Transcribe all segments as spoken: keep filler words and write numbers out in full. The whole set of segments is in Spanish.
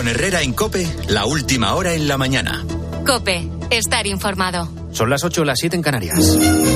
Con Herrera en COPE, la última hora en la mañana. COPE, estar informado. Son las ocho, las siete en Canarias.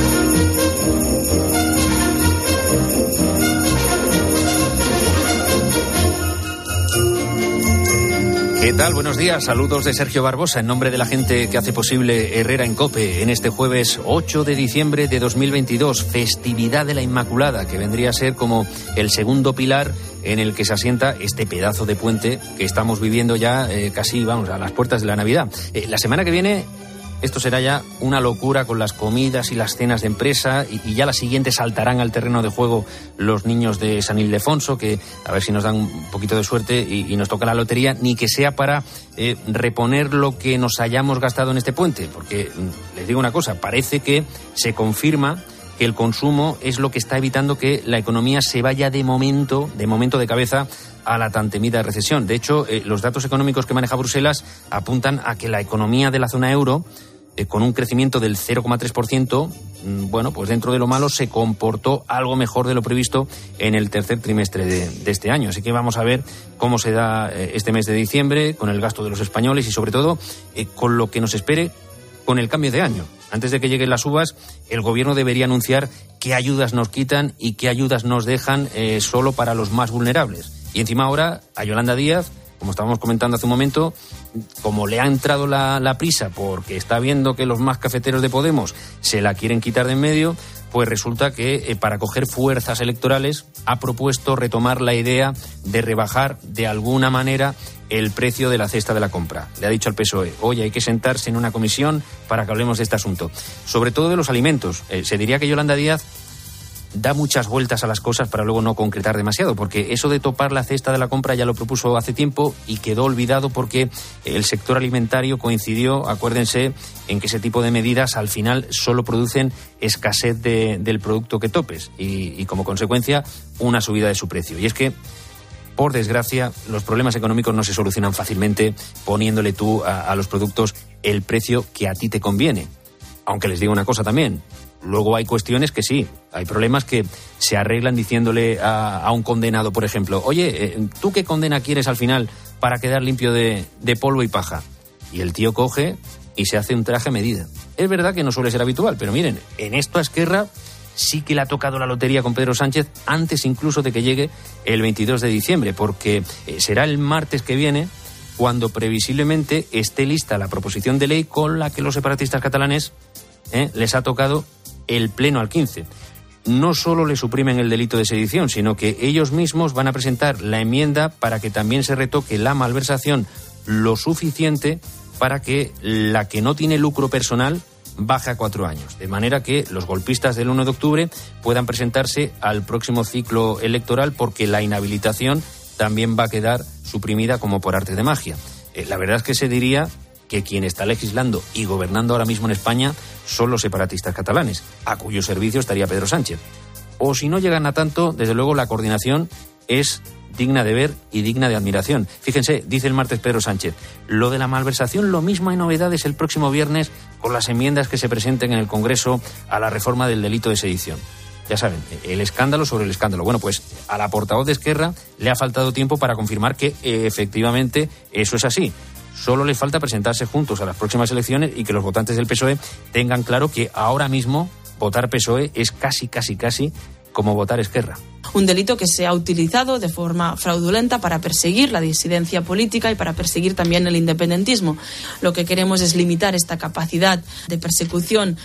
¿Qué tal? Buenos días. Saludos de Sergio Barbosa en nombre de la gente que hace posible Herrera en COPE en este jueves ocho de diciembre de dos mil veintidós, festividad de la Inmaculada, que vendría a ser como el segundo pilar en el que se asienta este pedazo de puente que estamos viviendo ya eh, casi, vamos, a las puertas de la Navidad. Eh, la semana que viene esto será ya una locura con las comidas y las cenas de empresa y, y ya la siguiente saltarán al terreno de juego los niños de San Ildefonso, que a ver si nos dan un poquito de suerte y, y nos toca la lotería, ni que sea para eh, reponer lo que nos hayamos gastado en este puente, porque les digo una cosa, parece que se confirma que el consumo es lo que está evitando que la economía se vaya de momento, de momento de cabeza a la tan temida recesión. De hecho, eh, los datos económicos que maneja Bruselas apuntan a que la economía de la zona euro, eh, con un crecimiento del cero coma tres por ciento, mmm, bueno, pues dentro de lo malo se comportó algo mejor de lo previsto en el tercer trimestre de, de este año. Así que vamos a ver cómo se da eh, este mes de diciembre con el gasto de los españoles y sobre todo eh, con lo que nos espere con el cambio de año. Antes de que lleguen las uvas, el gobierno debería anunciar qué ayudas nos quitan y qué ayudas nos dejan eh, solo para los más vulnerables. Y encima ahora a Yolanda Díaz, como estábamos comentando hace un momento, como le ha entrado la, la prisa porque está viendo que los más cafeteros de Podemos se la quieren quitar de en medio, pues resulta que eh, para coger fuerzas electorales ha propuesto retomar la idea de rebajar de alguna manera el precio de la cesta de la compra. Le ha dicho al P S O E, oye, hay que sentarse en una comisión para que hablemos de este asunto. Sobre todo de los alimentos. Eh, se diría que Yolanda Díaz da muchas vueltas a las cosas para luego no concretar demasiado, porque eso de topar la cesta de la compra ya lo propuso hace tiempo y quedó olvidado porque el sector alimentario coincidió, acuérdense, en que ese tipo de medidas al final solo producen escasez de, del producto que topes y, y como consecuencia una subida de su precio. Y es que, por desgracia, los problemas económicos no se solucionan fácilmente poniéndole tú a, a los productos el precio que a ti te conviene. Aunque les digo una cosa también, luego hay cuestiones que sí, hay problemas que se arreglan diciéndole a, a un condenado, por ejemplo, oye, eh, ¿tú qué condena quieres al final para quedar limpio de, de polvo y paja? Y el tío coge y se hace un traje a medida. Es verdad que no suele ser habitual, pero miren, en esto a Esquerra sí que le ha tocado la lotería con Pedro Sánchez antes incluso de que llegue el veintidós de diciembre, porque eh, será el martes que viene cuando previsiblemente esté lista la proposición de ley con la que los separatistas catalanes eh, les ha tocado el pleno al quince. No solo le suprimen el delito de sedición, sino que ellos mismos van a presentar la enmienda para que también se retoque la malversación lo suficiente para que la que no tiene lucro personal baje a cuatro años. De manera que los golpistas del uno de octubre puedan presentarse al próximo ciclo electoral porque la inhabilitación también va a quedar suprimida como por arte de magia. Eh, la verdad es que se diría que quien está legislando y gobernando ahora mismo en España son los separatistas catalanes, a cuyo servicio estaría Pedro Sánchez. O si no llegan a tanto, desde luego la coordinación es digna de ver y digna de admiración. Fíjense, dice el martes Pedro Sánchez, lo de la malversación, lo mismo hay novedades el próximo viernes con las enmiendas que se presenten en el Congreso a la reforma del delito de sedición. Ya saben, el escándalo sobre el escándalo. Bueno, pues a la portavoz de Esquerra le ha faltado tiempo para confirmar que eh, efectivamente eso es así. Solo les falta presentarse juntos a las próximas elecciones y que los votantes del P S O E tengan claro que ahora mismo votar P S O E es casi, casi, casi como votar Esquerra. Un delito que se ha utilizado de forma fraudulenta para perseguir la disidencia política y para perseguir también el independentismo. Lo que queremos es limitar esta capacidad de persecución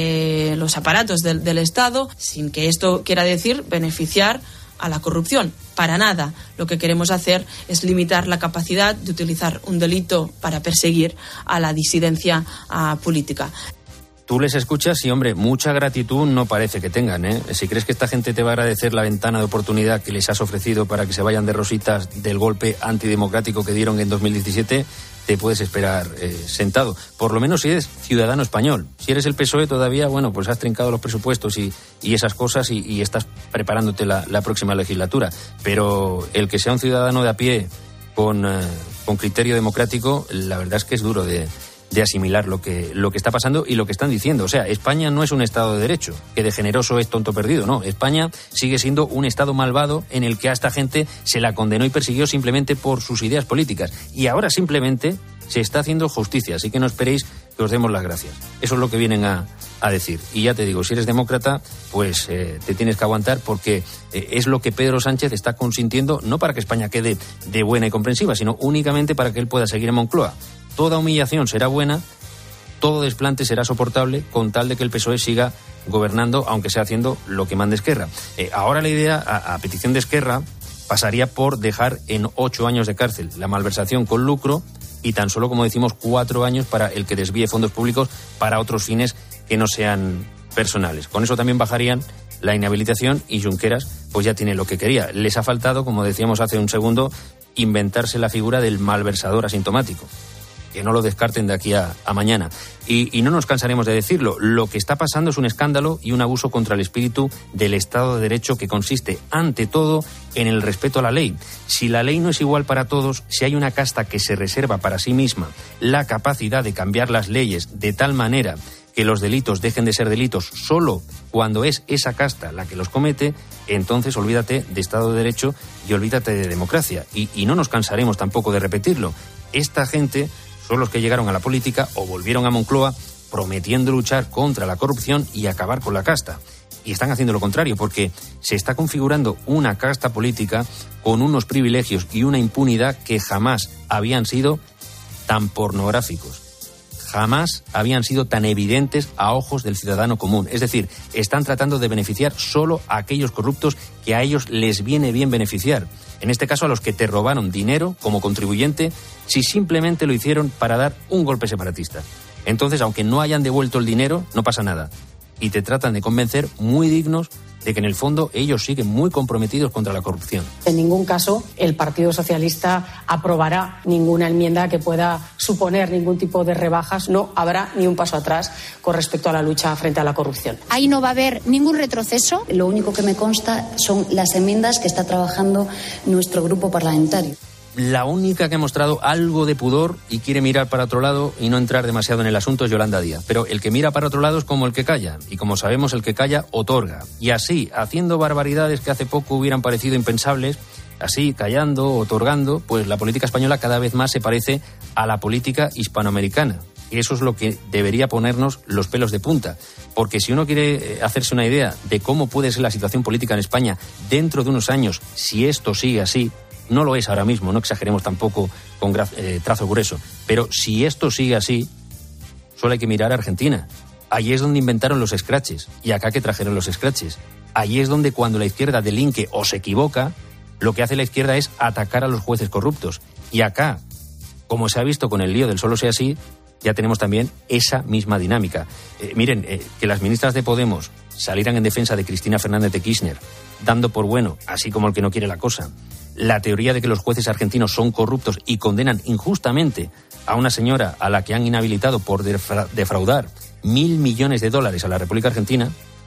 de los aparatos del, del Estado, sin que esto quiera decir beneficiar a la corrupción. Para nada. Lo que queremos hacer es limitar la capacidad de utilizar un delito para perseguir a la disidencia a, política. Tú les escuchas y, hombre, mucha gratitud no parece que tengan, ¿eh? Si crees que esta gente te va a agradecer la ventana de oportunidad que les has ofrecido para que se vayan de rositas del golpe antidemocrático que dieron en dos mil diecisiete, te puedes esperar eh, sentado. Por lo menos si eres ciudadano español. Si eres el P S O E todavía, bueno, pues has trincado los presupuestos y, y esas cosas y, y estás preparándote la, la próxima legislatura. Pero el que sea un ciudadano de a pie con, eh, con criterio democrático, la verdad es que es duro de, de asimilar lo que, lo que está pasando y lo que están diciendo. O sea, España no es un Estado de Derecho, que de generoso es tonto perdido, no. España sigue siendo un Estado malvado en el que a esta gente se la condenó y persiguió simplemente por sus ideas políticas. Y ahora simplemente se está haciendo justicia, así que no esperéis que os demos las gracias. Eso es lo que vienen a, a decir. Y ya te digo, si eres demócrata, pues eh, te tienes que aguantar porque eh, es lo que Pedro Sánchez está consintiendo, no para que España quede de buena y comprensiva, sino únicamente para que él pueda seguir en Moncloa. Toda humillación será buena, todo desplante será soportable con tal de que el P S O E siga gobernando, aunque sea haciendo lo que mande Esquerra. Eh, ahora la idea, a, a petición de Esquerra, pasaría por dejar en ocho años de cárcel la malversación con lucro y tan solo, como decimos, cuatro años para el que desvíe fondos públicos para otros fines que no sean personales. Con eso también bajarían la inhabilitación y Junqueras pues ya tiene lo que quería. Les ha faltado, como decíamos hace un segundo, inventarse la figura del malversador asintomático. Que no lo descarten de aquí a, a mañana. Y, y no nos cansaremos de decirlo. Lo que está pasando es un escándalo y un abuso contra el espíritu del Estado de Derecho, que consiste, ante todo, en el respeto a la ley. Si la ley no es igual para todos, si hay una casta que se reserva para sí misma la capacidad de cambiar las leyes de tal manera que los delitos dejen de ser delitos solo cuando es esa casta la que los comete, entonces olvídate de Estado de Derecho y olvídate de democracia. Y, y no nos cansaremos tampoco de repetirlo. Esta gente son los que llegaron a la política o volvieron a Moncloa prometiendo luchar contra la corrupción y acabar con la casta. Y están haciendo lo contrario, porque se está configurando una casta política con unos privilegios y una impunidad que jamás habían sido tan pornográficos. Jamás habían sido tan evidentes a ojos del ciudadano común. Es decir, están tratando de beneficiar solo a aquellos corruptos que a ellos les viene bien beneficiar. En este caso, a los que te robaron dinero como contribuyente, si simplemente lo hicieron para dar un golpe separatista. Entonces, aunque no hayan devuelto el dinero, no pasa nada. Y te tratan de convencer muy dignos de que en el fondo ellos siguen muy comprometidos contra la corrupción. En ningún caso el Partido Socialista aprobará ninguna enmienda que pueda suponer ningún tipo de rebajas. No habrá ni un paso atrás con respecto a la lucha frente a la corrupción. Ahí no va a haber ningún retroceso. Lo único que me consta son las enmiendas que está trabajando nuestro grupo parlamentario. La única que ha mostrado algo de pudor y quiere mirar para otro lado y no entrar demasiado en el asunto es Yolanda Díaz. Pero el que mira para otro lado es como el que calla. Y como sabemos, el que calla otorga. Y así, haciendo barbaridades que hace poco hubieran parecido impensables, así, callando, otorgando, pues la política española cada vez más se parece a la política hispanoamericana. Y eso es lo que debería ponernos los pelos de punta. Porque si uno quiere hacerse una idea de cómo puede ser la situación política en España dentro de unos años, si esto sigue así, no lo es ahora mismo, no exageremos tampoco con gra- eh, trazo grueso, pero si esto sigue así, solo hay que mirar a Argentina. Allí es donde inventaron los scratches, y acá que trajeron los scratches. Allí es donde, cuando la izquierda delinque o se equivoca, lo que hace la izquierda es atacar a los jueces corruptos. Y acá, como se ha visto con el lío del solo sea así, ya tenemos también esa misma dinámica. Eh, miren, eh, que las ministras de Podemos salieran en defensa de Cristina Fernández de Kirchner, dando por bueno, así como el que no quiere la cosa, la teoría de que los jueces argentinos son corruptos y condenan injustamente a una señora a la que han inhabilitado por defra- defraudar mil millones de dólares a la República Argentina,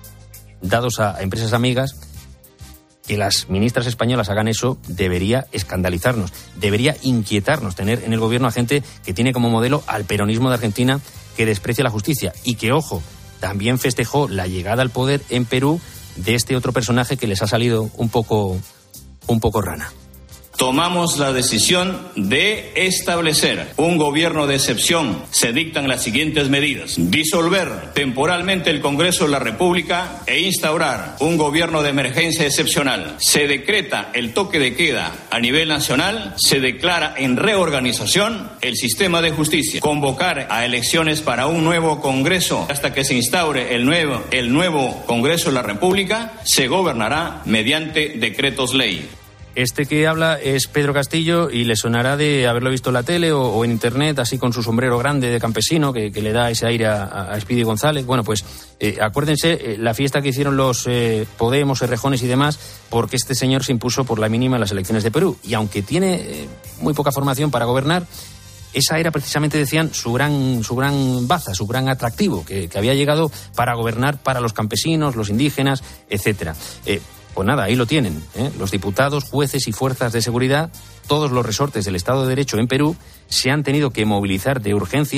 dados a, a empresas amigas, que las ministras españolas hagan eso debería escandalizarnos, debería inquietarnos tener en el gobierno a gente que tiene como modelo al peronismo de Argentina, que desprecia la justicia y que, ojo, también festejó la llegada al poder en Perú de este otro personaje que les ha salido un poco... un poco rana. Tomamos la decisión de establecer un gobierno de excepción. Se dictan las siguientes medidas: disolver temporalmente el Congreso de la República e instaurar un gobierno de emergencia excepcional. Se decreta el toque de queda a nivel nacional. Se declara en reorganización el sistema de justicia. Convocar a elecciones para un nuevo Congreso. Hasta que se instaure el nuevo, el nuevo Congreso de la República, se gobernará mediante decretos ley. Este que habla es Pedro Castillo y le sonará de haberlo visto en la tele o, o en internet, así con su sombrero grande de campesino que, que le da ese aire a, a Speedy González. Bueno, pues eh, acuérdense eh, la fiesta que hicieron los eh, Podemos, Errejones y demás, porque este señor se impuso por la mínima en las elecciones de Perú. Y aunque tiene eh, muy poca formación para gobernar, esa era precisamente, decían, su gran, su gran baza, su gran atractivo, que, que había llegado para gobernar para los campesinos, los indígenas, etcétera. Eh, Pues nada, ahí lo tienen, ¿eh? Los diputados, jueces y fuerzas de seguridad, todos los resortes del Estado de Derecho en Perú, se han tenido que movilizar de urgencia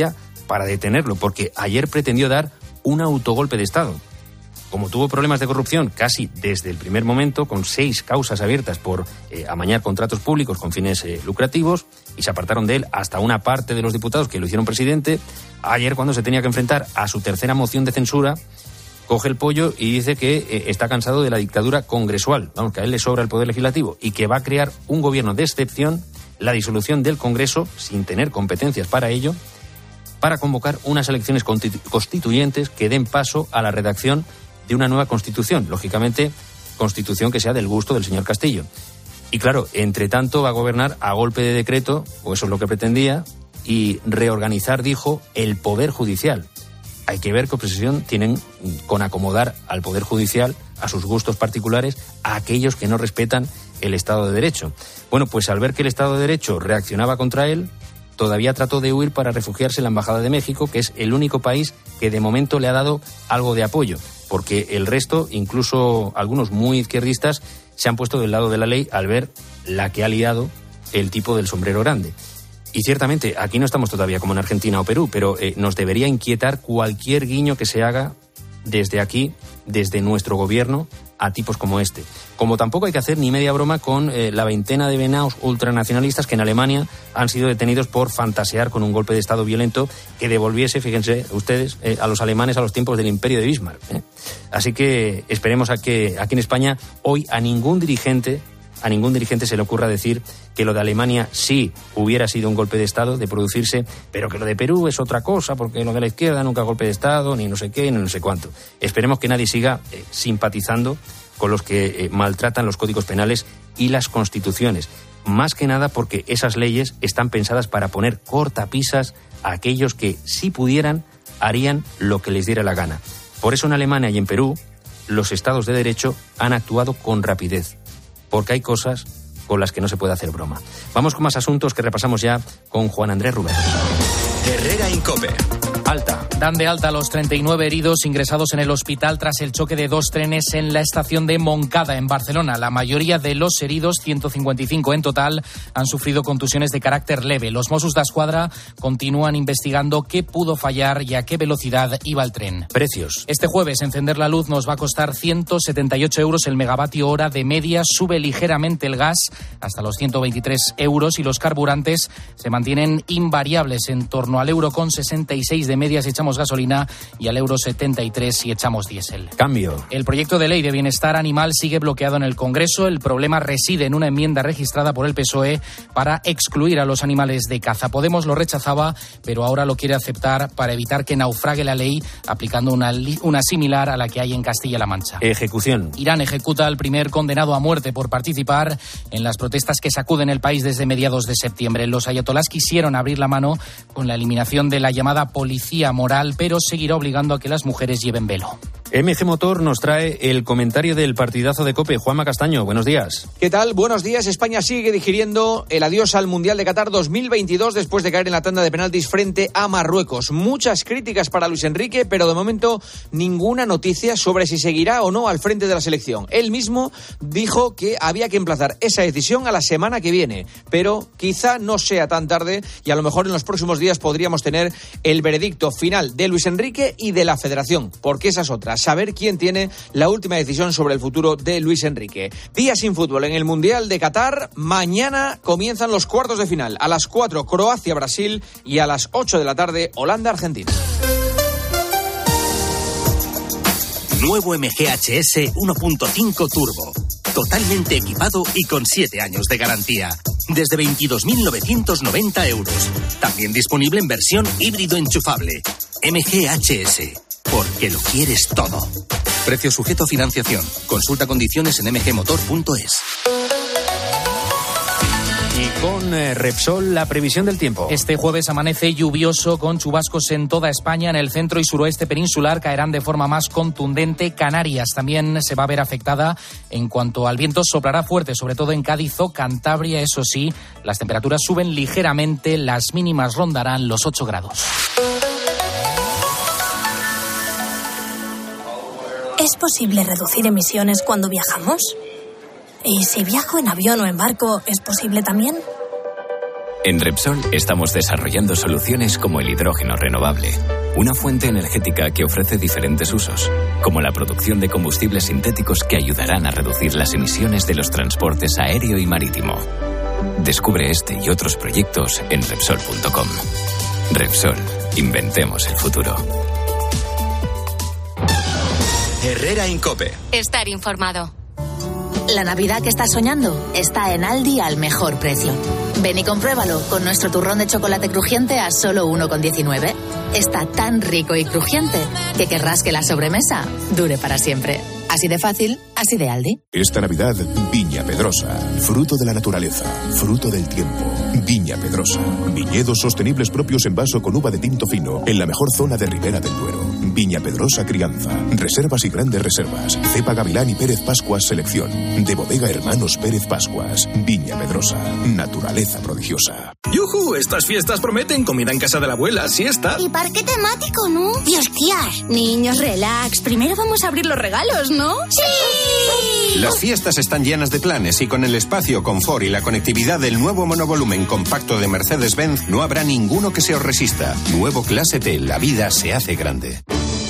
para detenerlo, porque ayer pretendió dar un autogolpe de Estado. Como tuvo problemas de corrupción casi desde el primer momento, con seis causas abiertas por eh, amañar contratos públicos con fines eh, lucrativos, y se apartaron de él hasta una parte de los diputados que lo hicieron presidente, ayer, cuando se tenía que enfrentar a su tercera moción de censura, coge el pollo y dice que eh, está cansado de la dictadura congresual, vamos, que a él le sobra el poder legislativo, y que va a crear un gobierno de excepción, la disolución del Congreso, sin tener competencias para ello, para convocar unas elecciones constituyentes que den paso a la redacción de una nueva Constitución, lógicamente Constitución que sea del gusto del señor Castillo. Y claro, entre tanto va a gobernar a golpe de decreto, o eso es lo que pretendía, y reorganizar, dijo, el Poder Judicial. Hay que ver qué obsesión tienen con acomodar al Poder Judicial a sus gustos particulares, a aquellos que no respetan el Estado de Derecho. Bueno, pues al ver que el Estado de Derecho reaccionaba contra él, todavía trató de huir para refugiarse en la Embajada de México, que es el único país que de momento le ha dado algo de apoyo, porque el resto, incluso algunos muy izquierdistas, se han puesto del lado de la ley al ver la que ha liado el tipo del sombrero grande. Y ciertamente, aquí no estamos todavía como en Argentina o Perú, pero eh, nos debería inquietar cualquier guiño que se haga desde aquí, desde nuestro gobierno, a tipos como este. Como tampoco hay que hacer ni media broma con eh, la veintena de venados ultranacionalistas que en Alemania han sido detenidos por fantasear con un golpe de Estado violento que devolviese, fíjense ustedes, eh, a los alemanes a los tiempos del imperio de Bismarck. ¿eh? Así que esperemos a que aquí en España hoy a ningún dirigente A ningún dirigente se le ocurra decir que lo de Alemania sí hubiera sido un golpe de Estado de producirse, pero que lo de Perú es otra cosa, porque lo de la izquierda nunca golpe de Estado, ni no sé qué, ni no sé cuánto. Esperemos que nadie siga eh, simpatizando con los que eh, maltratan los códigos penales y las constituciones. Más que nada porque esas leyes están pensadas para poner cortapisas a aquellos que, si pudieran, harían lo que les diera la gana. Por eso en Alemania y en Perú, los estados de derecho han actuado con rapidez, porque hay cosas con las que no se puede hacer broma. Vamos con más asuntos que repasamos ya con Juan Andrés Rubén. Herrera Incope. Alta. Dan de alta a los treinta y nueve heridos ingresados en el hospital tras el choque de dos trenes en la estación de Montcada, en Barcelona. La mayoría de los heridos, ciento cincuenta y cinco en total, han sufrido contusiones de carácter leve. Los Mossos d'Esquadra continúan investigando qué pudo fallar y a qué velocidad iba el tren. Precios. Este jueves encender la luz nos va a costar ciento setenta y ocho euros el megavatio hora de media. Sube ligeramente el gas hasta los ciento veintitrés euros y los carburantes se mantienen invariables en torno al euro con sesenta y seis de media si echamos gasolina y al euro setenta y tres si echamos diésel. Cambio. El proyecto de ley de bienestar animal sigue bloqueado en el Congreso. El problema reside en una enmienda registrada por el P S O E para excluir a los animales de caza. Podemos lo rechazaba, pero ahora lo quiere aceptar para evitar que naufrague la ley, aplicando una, una similar a la que hay en Castilla-La Mancha. Ejecución. Irán ejecuta al primer condenado a muerte por participar en las protestas que sacuden el país desde mediados de septiembre. Los ayatolás quisieron abrir la mano con la eliminación de la llamada policía moral, pero seguirá obligando a que las mujeres lleven velo. M G Motor nos trae el comentario del partidazo de COPE. Juanma Castaño, buenos días. ¿Qué tal? Buenos días. España sigue digiriendo el adiós al Mundial de Qatar dos mil veintidós después de caer en la tanda de penaltis frente a Marruecos. Muchas críticas para Luis Enrique, pero de momento ninguna noticia sobre si seguirá o no al frente de la selección. Él mismo dijo que había que emplazar esa decisión a la semana que viene, pero quizá no sea tan tarde y a lo mejor en los próximos días podríamos tener el veredicto final de Luis Enrique y de la Federación, porque esa es otra. Saber quién tiene la última decisión sobre el futuro de Luis Enrique. Día sin fútbol en el Mundial de Qatar. Mañana comienzan los cuartos de final. A las cuatro, Croacia-Brasil y a las ocho de la tarde, Holanda-Argentina. Nuevo M G H S uno punto cinco Turbo. Totalmente equipado y con siete años de garantía. Desde veintidós mil novecientos noventa euros. También disponible en versión híbrido enchufable. M G H S. Porque lo quieres todo. Precio sujeto a financiación. Consulta condiciones en m g motor punto es. Y con eh, Repsol, la previsión del tiempo. Este jueves amanece lluvioso con chubascos en toda España. En el centro y suroeste peninsular caerán de forma más contundente. Canarias también se va a ver afectada. En cuanto al viento, soplará fuerte, sobre todo en Cádiz o Cantabria. Eso sí, las temperaturas suben ligeramente. Las mínimas rondarán los ocho grados. ¿Es posible reducir emisiones cuando viajamos? ¿Y si viajo en avión o en barco, es posible también? En Repsol estamos desarrollando soluciones como el hidrógeno renovable, una fuente energética que ofrece diferentes usos, como la producción de combustibles sintéticos que ayudarán a reducir las emisiones de los transportes aéreo y marítimo. Descubre este y otros proyectos en Repsol punto com. Repsol, inventemos el futuro. Herrera Incope. Estar informado. La Navidad que estás soñando está en Aldi al mejor precio. Ven y compruébalo con nuestro turrón de chocolate crujiente a solo uno con diecinueve. Está tan rico y crujiente que querrás que la sobremesa dure para siempre. Así de fácil, así de Aldi. Esta Navidad, Viña Pedrosa. Fruto de la naturaleza, fruto del tiempo. Viña Pedrosa. Viñedos sostenibles propios en vaso con uva de tinto fino en la mejor zona de Ribera del Duero. Viña Pedrosa Crianza. Reservas y grandes reservas. Cepa Gavilán y Pérez Pascuas Selección. De Bodega Hermanos Pérez Pascuas. Viña Pedrosa. Naturaleza prodigiosa. ¡Yujú! Estas fiestas prometen comida en casa de la abuela, siesta. Y parque temático, ¿no? Y hostias. Niños, relax. Primero vamos a abrir los regalos, ¿no? ¡Sí! Las fiestas están llenas de planes y con el espacio, confort y la conectividad del nuevo monovolumen compacto de Mercedes-Benz no habrá ninguno que se os resista. Nuevo Clase T, la vida se hace grande.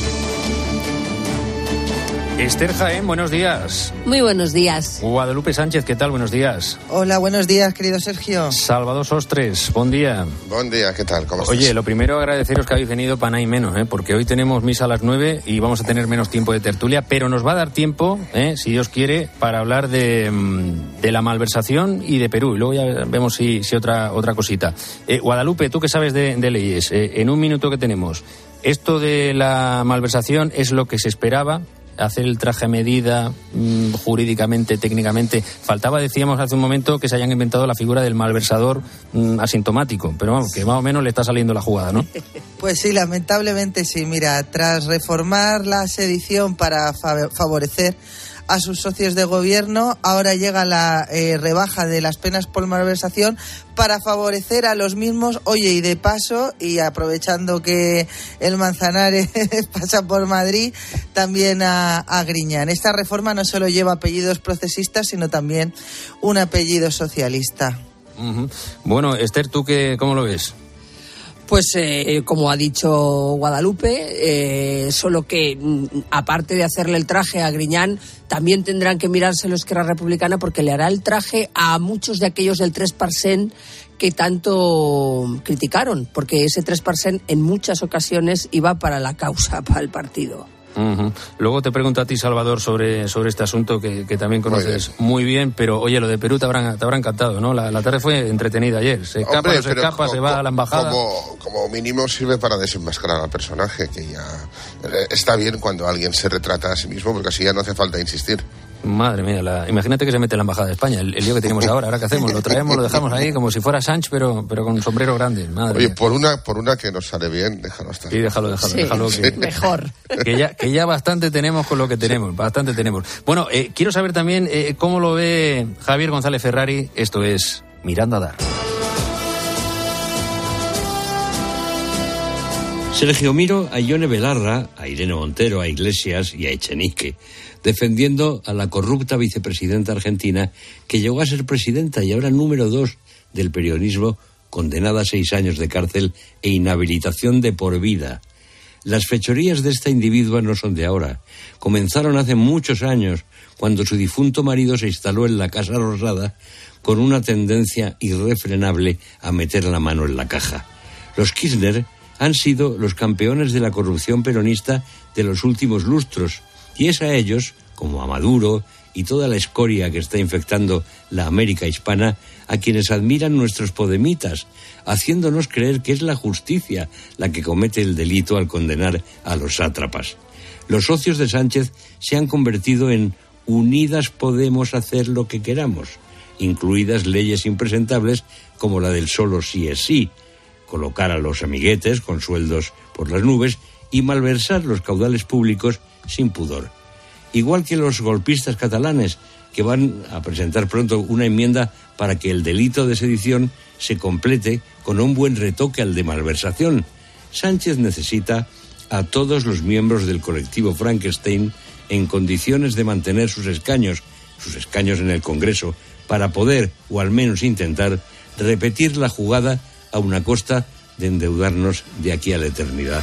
Esther Jaén, buenos días. Muy buenos días. Guadalupe Sánchez, ¿qué tal? Buenos días. Hola, buenos días, querido Sergio. Salvador Sostres, buen día. Buen día, ¿qué tal? ¿Cómo estás? Oye, lo primero agradeceros que habéis venido para nada y menos, ¿eh? Porque hoy tenemos misa a las nueve y vamos a tener menos tiempo de tertulia, pero nos va a dar tiempo, ¿eh? Si Dios quiere, para hablar de, de la malversación y de Perú. Y luego ya vemos si, si otra, otra cosita. Eh, Guadalupe, tú que sabes de, de leyes, eh, en un minuto que tenemos, ¿esto de la malversación es lo que se esperaba? Hacer el traje a medida, mmm, jurídicamente, técnicamente. Faltaba, decíamos hace un momento, que se hayan inventado la figura del malversador mmm, asintomático, pero vamos, que más o menos le está saliendo la jugada, ¿no? Pues sí, lamentablemente sí. Mira, tras reformar la sedición para fa- favorecer a sus socios de gobierno, ahora llega la eh, rebaja de las penas por malversación para favorecer a los mismos. Oye, y de paso, y aprovechando que el Manzanares pasa por Madrid, también a, a Griñán. Esta reforma no solo lleva apellidos procesistas, sino también un apellido socialista. Uh-huh. Bueno, Esther, ¿tú qué, cómo lo ves? Pues eh, como ha dicho Guadalupe, eh, solo que aparte de hacerle el traje a Griñán, también tendrán que mirárselo Esquerra Republicana, porque le hará el traje a muchos de aquellos del tres por ciento que tanto criticaron, porque ese tres por ciento en muchas ocasiones iba para la causa, para el partido. Uh-huh. Luego te pregunto a ti, Salvador, sobre, sobre este asunto que, que también conoces muy bien. muy bien, pero oye, lo de Perú te habrán, te habrán encantado, ¿no? La, la tarde fue entretenida ayer. Se escapa, Hombre, no se escapa, como, se va a la embajada. Como, como mínimo sirve para desenmascarar al personaje, que ya está bien cuando alguien se retrata a sí mismo, porque así ya no hace falta insistir. Madre mía, la, imagínate que se mete en la embajada de España, el, el lío que tenemos ahora. ¿Ahora qué hacemos? Lo traemos, lo dejamos ahí como si fuera Sánchez, pero, pero con sombrero grande. Madre Oye, mía. por una, por una que nos sale bien, déjalo estar. Sí, déjalo, déjalo, sí, déjalo. Sí, que, mejor. Que ya, que ya bastante tenemos con lo que tenemos, bastante tenemos. Bueno, eh, quiero saber también eh, cómo lo ve Javier González Ferrari. Esto es Mirando a Dar. Sergio Miro a Ione Belarra, a Irene Montero, a Iglesias y a Echenique, defendiendo a la corrupta vicepresidenta argentina que llegó a ser presidenta y ahora número dos del periodismo, condenada a seis años de cárcel e inhabilitación de por vida. Las fechorías de esta individua no son de ahora. Comenzaron hace muchos años, cuando su difunto marido se instaló en la Casa Rosada con una tendencia irrefrenable a meter la mano en la caja. Los Kirchner han sido los campeones de la corrupción peronista de los últimos lustros, y es a ellos, como a Maduro y toda la escoria que está infectando la América hispana, a quienes admiran nuestros podemitas, haciéndonos creer que es la justicia la que comete el delito al condenar a los sátrapas. Los socios de Sánchez se han convertido en unidas podemos hacer lo que queramos, incluidas leyes impresentables como la del solo sí es sí, colocar a los amiguetes con sueldos por las nubes y malversar los caudales públicos sin pudor. Igual que los golpistas catalanes, que van a presentar pronto una enmienda para que el delito de sedición se complete con un buen retoque al de malversación. Sánchez necesita a todos los miembros del colectivo Frankenstein en condiciones de mantener sus escaños, sus escaños en el Congreso, para poder, o al menos intentar, repetir la jugada a una costa de endeudarnos de aquí a la eternidad.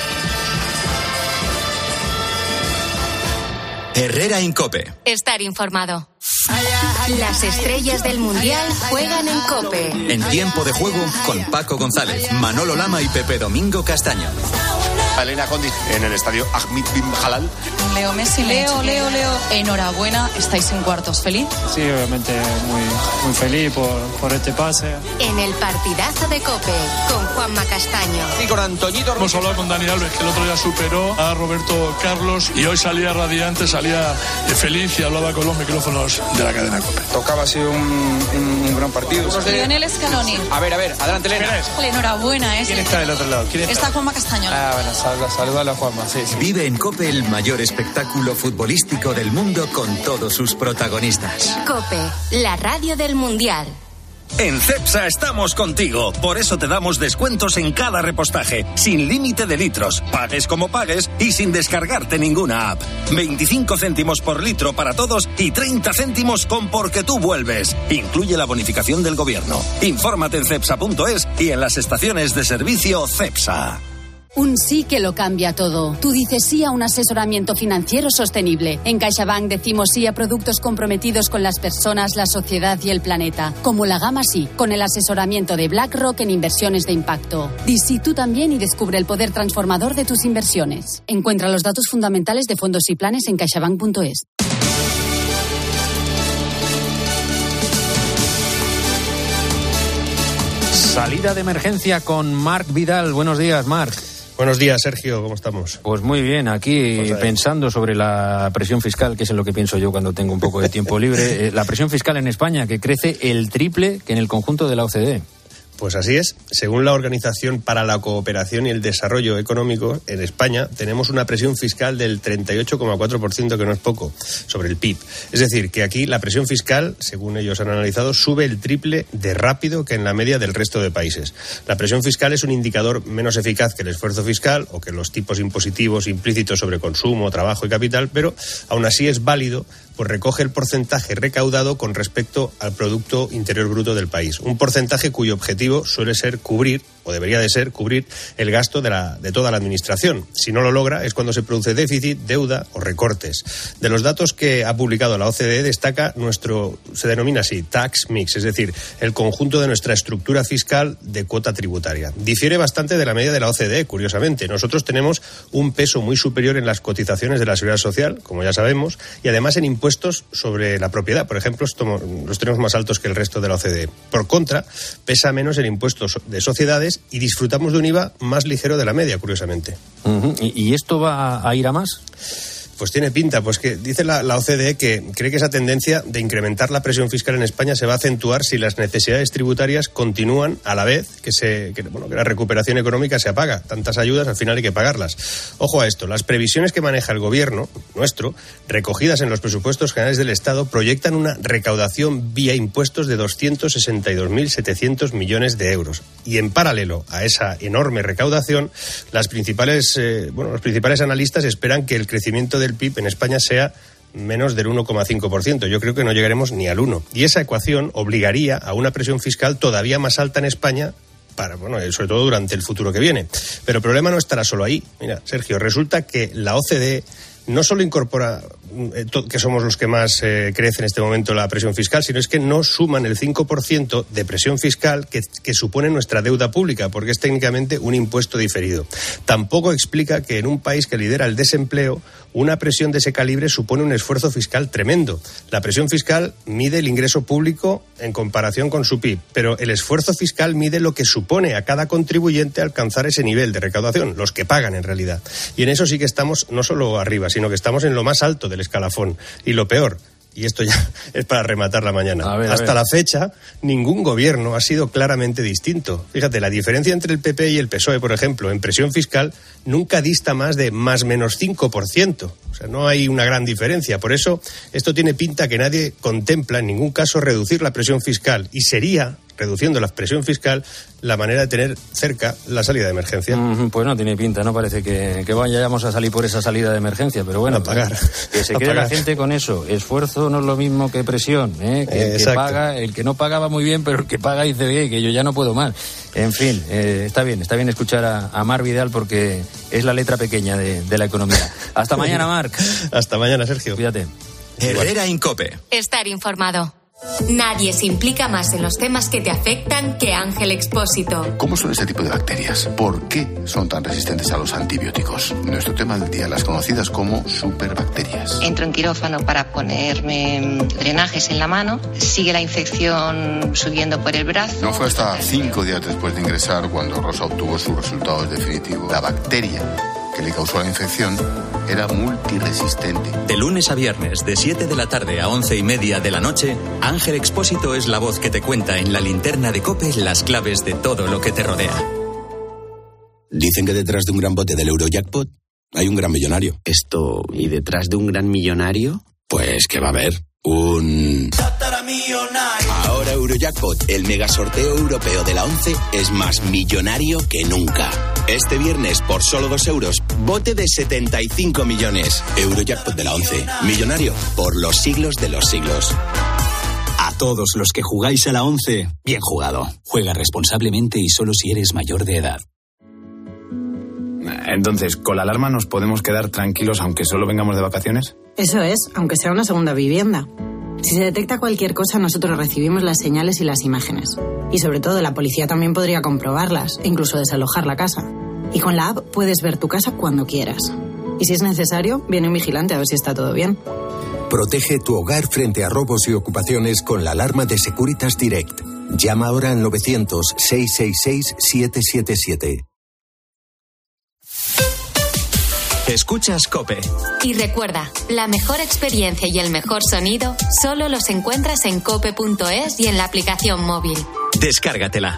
Herrera Incope. Estar informado. Las estrellas del Mundial juegan en COPE. En tiempo de juego con Paco González, Manolo Lama y Pepe Domingo Castaño. Elena Condis en el estadio Ahmed bin Jalal. Leo Messi, Leo, Leo, Leo. Enhorabuena, estáis en cuartos. ¿Feliz? Sí, obviamente muy, muy feliz por, por este pase. En el partidazo de COPE con Juanma Castaño. Y con Antoñito. Hemos hablado con Dani Alves, que el otro día superó a Roberto Carlos y hoy salía radiante, salía feliz y hablaba con los micrófonos de la cadena COPE. Tocaba así un, un, un gran partido. Lionel Scaloni. A ver, a ver, adelante, Elena. Enhorabuena, ¿eh? ¿Quién está del otro lado? ¿Quién está? Está Juanma Castaño. Ah, bueno, saluda, saludalo a Juanma, sí, sí. Vive en COPE el mayor espectáculo futbolístico del mundo con todos sus protagonistas. COPE, la radio del Mundial. En Cepsa estamos contigo, por eso te damos descuentos en cada repostaje, sin límite de litros, pagues como pagues y sin descargarte ninguna app. veinticinco céntimos por litro para todos y treinta céntimos con Porque tú vuelves. Incluye la bonificación del gobierno. Infórmate en cepsa punto es y en las estaciones de servicio Cepsa. Un sí que lo cambia todo. Tú dices sí a un asesoramiento financiero sostenible. En CaixaBank decimos sí a productos comprometidos con las personas, la sociedad y el planeta. Como la gama sí, con el asesoramiento de BlackRock en inversiones de impacto. Di sí tú también y descubre el poder transformador de tus inversiones. Encuentra los datos fundamentales de fondos y planes en caixabank punto es. Salida de emergencia con Marc Vidal. Buenos días, Marc. Buenos días, Sergio, ¿cómo estamos? Pues muy bien, aquí pues pensando sobre la presión fiscal, que es en lo que pienso yo cuando tengo un poco de tiempo libre. La presión fiscal en España, que crece el triple que en el conjunto de la O C D E. Pues así es. Según la Organización para la Cooperación y el Desarrollo Económico, en España tenemos una presión fiscal del treinta y ocho coma cuatro por ciento, que no es poco, sobre el P I B. Es decir, que aquí la presión fiscal, según ellos han analizado, sube el triple de rápido que en la media del resto de países. La presión fiscal es un indicador menos eficaz que el esfuerzo fiscal o que los tipos impositivos implícitos sobre consumo, trabajo y capital, pero aún así es válido, pues recoge el porcentaje recaudado con respecto al Producto Interior Bruto del país. Un porcentaje cuyo objetivo suele ser cubrir, o debería de ser, cubrir el gasto de, la, de toda la administración. Si no lo logra, es cuando se produce déficit, deuda o recortes. De los datos que ha publicado la O C D E destaca nuestro, se denomina así, tax mix, es decir, el conjunto de nuestra estructura fiscal de cuota tributaria. Difiere bastante de la media de la O C D E, curiosamente. Nosotros tenemos un peso muy superior en las cotizaciones de la Seguridad Social, como ya sabemos, y además en impuestos sobre la propiedad. Por ejemplo, los tenemos más altos que el resto de la O C D E. Por contra, pesa menos el impuesto de sociedades y disfrutamos de un I V A más ligero de la media, curiosamente. Uh-huh. ¿Y esto va a ir a más? Pues tiene pinta, pues que dice la, la O C D E que cree que esa tendencia de incrementar la presión fiscal en España se va a acentuar si las necesidades tributarias continúan a la vez que se que, bueno, que la recuperación económica se apaga. Tantas ayudas, al final hay que pagarlas. Ojo a esto, las previsiones que maneja el gobierno nuestro, recogidas en los presupuestos generales del Estado, proyectan una recaudación vía impuestos de doscientos sesenta y dos mil setecientos millones de euros. Y en paralelo a esa enorme recaudación, las principales, eh, bueno, los principales analistas esperan que el crecimiento de el P I B en España sea menos del uno coma cinco por ciento. Yo creo que no llegaremos ni al uno. Y esa ecuación obligaría a una presión fiscal todavía más alta en España, para, bueno, sobre todo durante el futuro que viene. Pero el problema no estará solo ahí. Mira, Sergio, resulta que la O C D E no solo incorpora eh, que somos los que más eh, crece en este momento la presión fiscal, sino es que no suman el cinco por ciento de presión fiscal que, que supone nuestra deuda pública, porque es técnicamente un impuesto diferido. Tampoco explica que en un país que lidera el desempleo, una presión de ese calibre supone un esfuerzo fiscal tremendo. La presión fiscal mide el ingreso público en comparación con su P I B, pero el esfuerzo fiscal mide lo que supone a cada contribuyente alcanzar ese nivel de recaudación, los que pagan en realidad. Y en eso sí que estamos no solo arriba, sino que estamos en lo más alto del escalafón. Y lo peor, y esto ya es para rematar la mañana, a ver, hasta a la fecha ningún gobierno ha sido claramente distinto. Fíjate, la diferencia entre el P P y el P S O E, por ejemplo, en presión fiscal nunca dista más de más menos cinco por ciento. O sea, no hay una gran diferencia. Por eso, esto tiene pinta que nadie contempla en ningún caso reducir la presión fiscal. Y sería reduciendo la presión fiscal, la manera de tener cerca la salida de emergencia. Mm, pues no tiene pinta, no parece que, que vayamos a salir por esa salida de emergencia, pero bueno, a pagar. Que se a quede pagar. la gente con eso. Esfuerzo no es lo mismo que presión, ¿eh? Que el que paga, el que no pagaba muy bien, pero el que paga dice, bien, que yo ya no puedo más. En fin, eh, está bien, está bien escuchar a, a Marc Vidal porque es la letra pequeña de, de la economía. Hasta mañana, Marc. Hasta mañana, Sergio. Cuídate. Herrera Incope. Estar informado. Nadie se implica más en los temas que te afectan que Ángel Expósito. ¿Cómo son este tipo de bacterias? ¿Por qué son tan resistentes a los antibióticos? Nuestro tema del día, las conocidas como superbacterias. Entro en quirófano para ponerme drenajes en la mano. Sigue la infección subiendo por el brazo. No fue hasta cinco días después de ingresar cuando Rosa obtuvo sus resultados definitivos. La bacteria que le causó la infección era multiresistente. De lunes a viernes, de siete de la tarde a once y media de la noche, Ángel Expósito es la voz que te cuenta en la linterna de COPE las claves de todo lo que te rodea. Dicen que detrás de un gran bote del Eurojackpot hay un gran millonario. Esto, ¿y detrás de un gran millonario? Pues que va a haber un... Ahora Eurojackpot, el mega sorteo europeo de la once, es más millonario que nunca. Este viernes, por solo dos euros, bote de setenta y cinco millones. Eurojackpot de la once, millonario por los siglos de los siglos. A todos los que jugáis a la once, bien jugado. Juega responsablemente y solo si eres mayor de edad. Entonces, ¿con la alarma nos podemos quedar tranquilos aunque solo vengamos de vacaciones? Eso es, aunque sea una segunda vivienda. Si se detecta cualquier cosa, nosotros recibimos las señales y las imágenes. Y sobre todo, la policía también podría comprobarlas e incluso desalojar la casa. Y con la app puedes ver tu casa cuando quieras. Y si es necesario, viene un vigilante a ver si está todo bien. Protege tu hogar frente a robos y ocupaciones con la alarma de Securitas Direct. Llama ahora al novecientos, seiscientos sesenta y seis, setecientos setenta y siete. Escuchas COPE. Y recuerda, la mejor experiencia y el mejor sonido solo los encuentras en cope punto es y en la aplicación móvil. Descárgatela.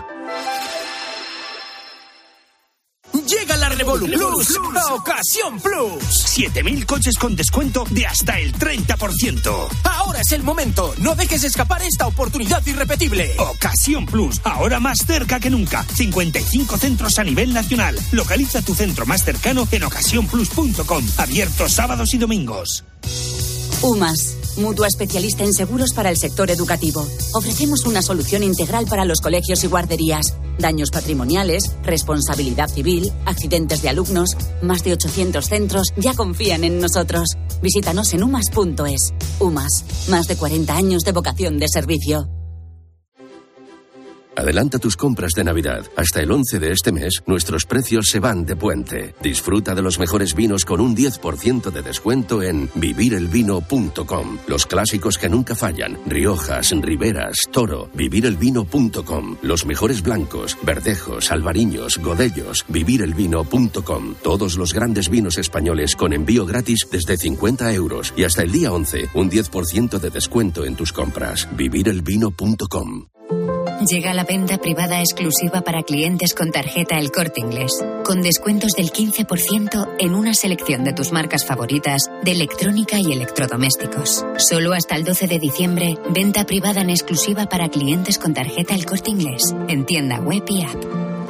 Llega la Revolut Plus, Plus, a Ocasión Plus. siete mil coches con descuento de hasta el treinta por ciento. Ahora es el momento. No dejes escapar esta oportunidad irrepetible. Ocasión Plus, ahora más cerca que nunca. cincuenta y cinco centros a nivel nacional. Localiza tu centro más cercano en ocasión plus punto com. Abierto sábados y domingos. UMAS, mutua especialista en seguros para el sector educativo. Ofrecemos una solución integral para los colegios y guarderías. Daños patrimoniales, responsabilidad civil, accidentes de alumnos. Más de ochocientos centros ya confían en nosotros. Visítanos en umas punto es. UMAS, más de cuarenta años de vocación de servicio. Adelanta tus compras de Navidad. Hasta el once de este mes, nuestros precios se van de puente. Disfruta de los mejores vinos con un diez por ciento de descuento en vivir el vino punto com. Los clásicos que nunca fallan. Riojas, Riberas, Toro. vivir el vino punto com. Los mejores blancos, verdejos, albariños, godellos. vivir el vino punto com. Todos los grandes vinos españoles con envío gratis desde cincuenta euros. Y hasta el día once, un diez por ciento de descuento en tus compras. vivir el vino punto com. Llega la venta privada exclusiva para clientes con tarjeta El Corte Inglés, con descuentos del quince por ciento en una selección de tus marcas favoritas de electrónica y electrodomésticos. Solo hasta el doce de diciembre, venta privada en exclusiva para clientes con tarjeta El Corte Inglés, en tienda web y app.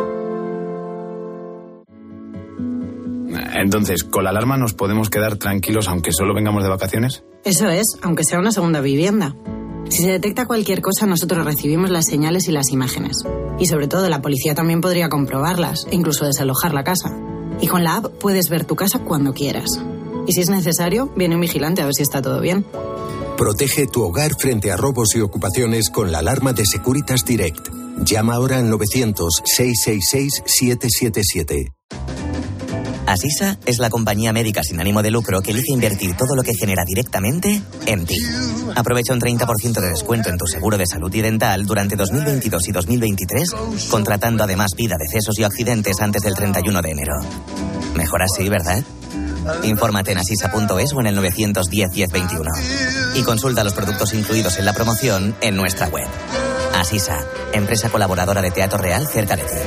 Entonces, ¿con la alarma nos podemos quedar tranquilos aunque solo vengamos de vacaciones? Eso es, aunque sea una segunda vivienda. Si se detecta cualquier cosa, nosotros recibimos las señales y las imágenes. Y sobre todo, la policía también podría comprobarlas e incluso desalojar la casa. Y con la app puedes ver tu casa cuando quieras. Y si es necesario, viene un vigilante a ver si está todo bien. Protege tu hogar frente a robos y ocupaciones con la alarma de Securitas Direct. Llama ahora al novecientos, seiscientos sesenta y seis, setecientos setenta y siete. Asisa es la compañía médica sin ánimo de lucro que elige invertir todo lo que genera directamente en ti. Aprovecha un treinta por ciento de descuento en tu seguro de salud y dental durante dos mil veintidós y dos mil veintitrés, contratando además vida, decesos y accidentes antes del treinta y uno de enero. Mejor así, ¿verdad? Infórmate en asisa punto es o en el novecientos diez, diez veintiuno. Y consulta los productos incluidos en la promoción en nuestra web. Asisa, empresa colaboradora de Teatro Real cerca de ti.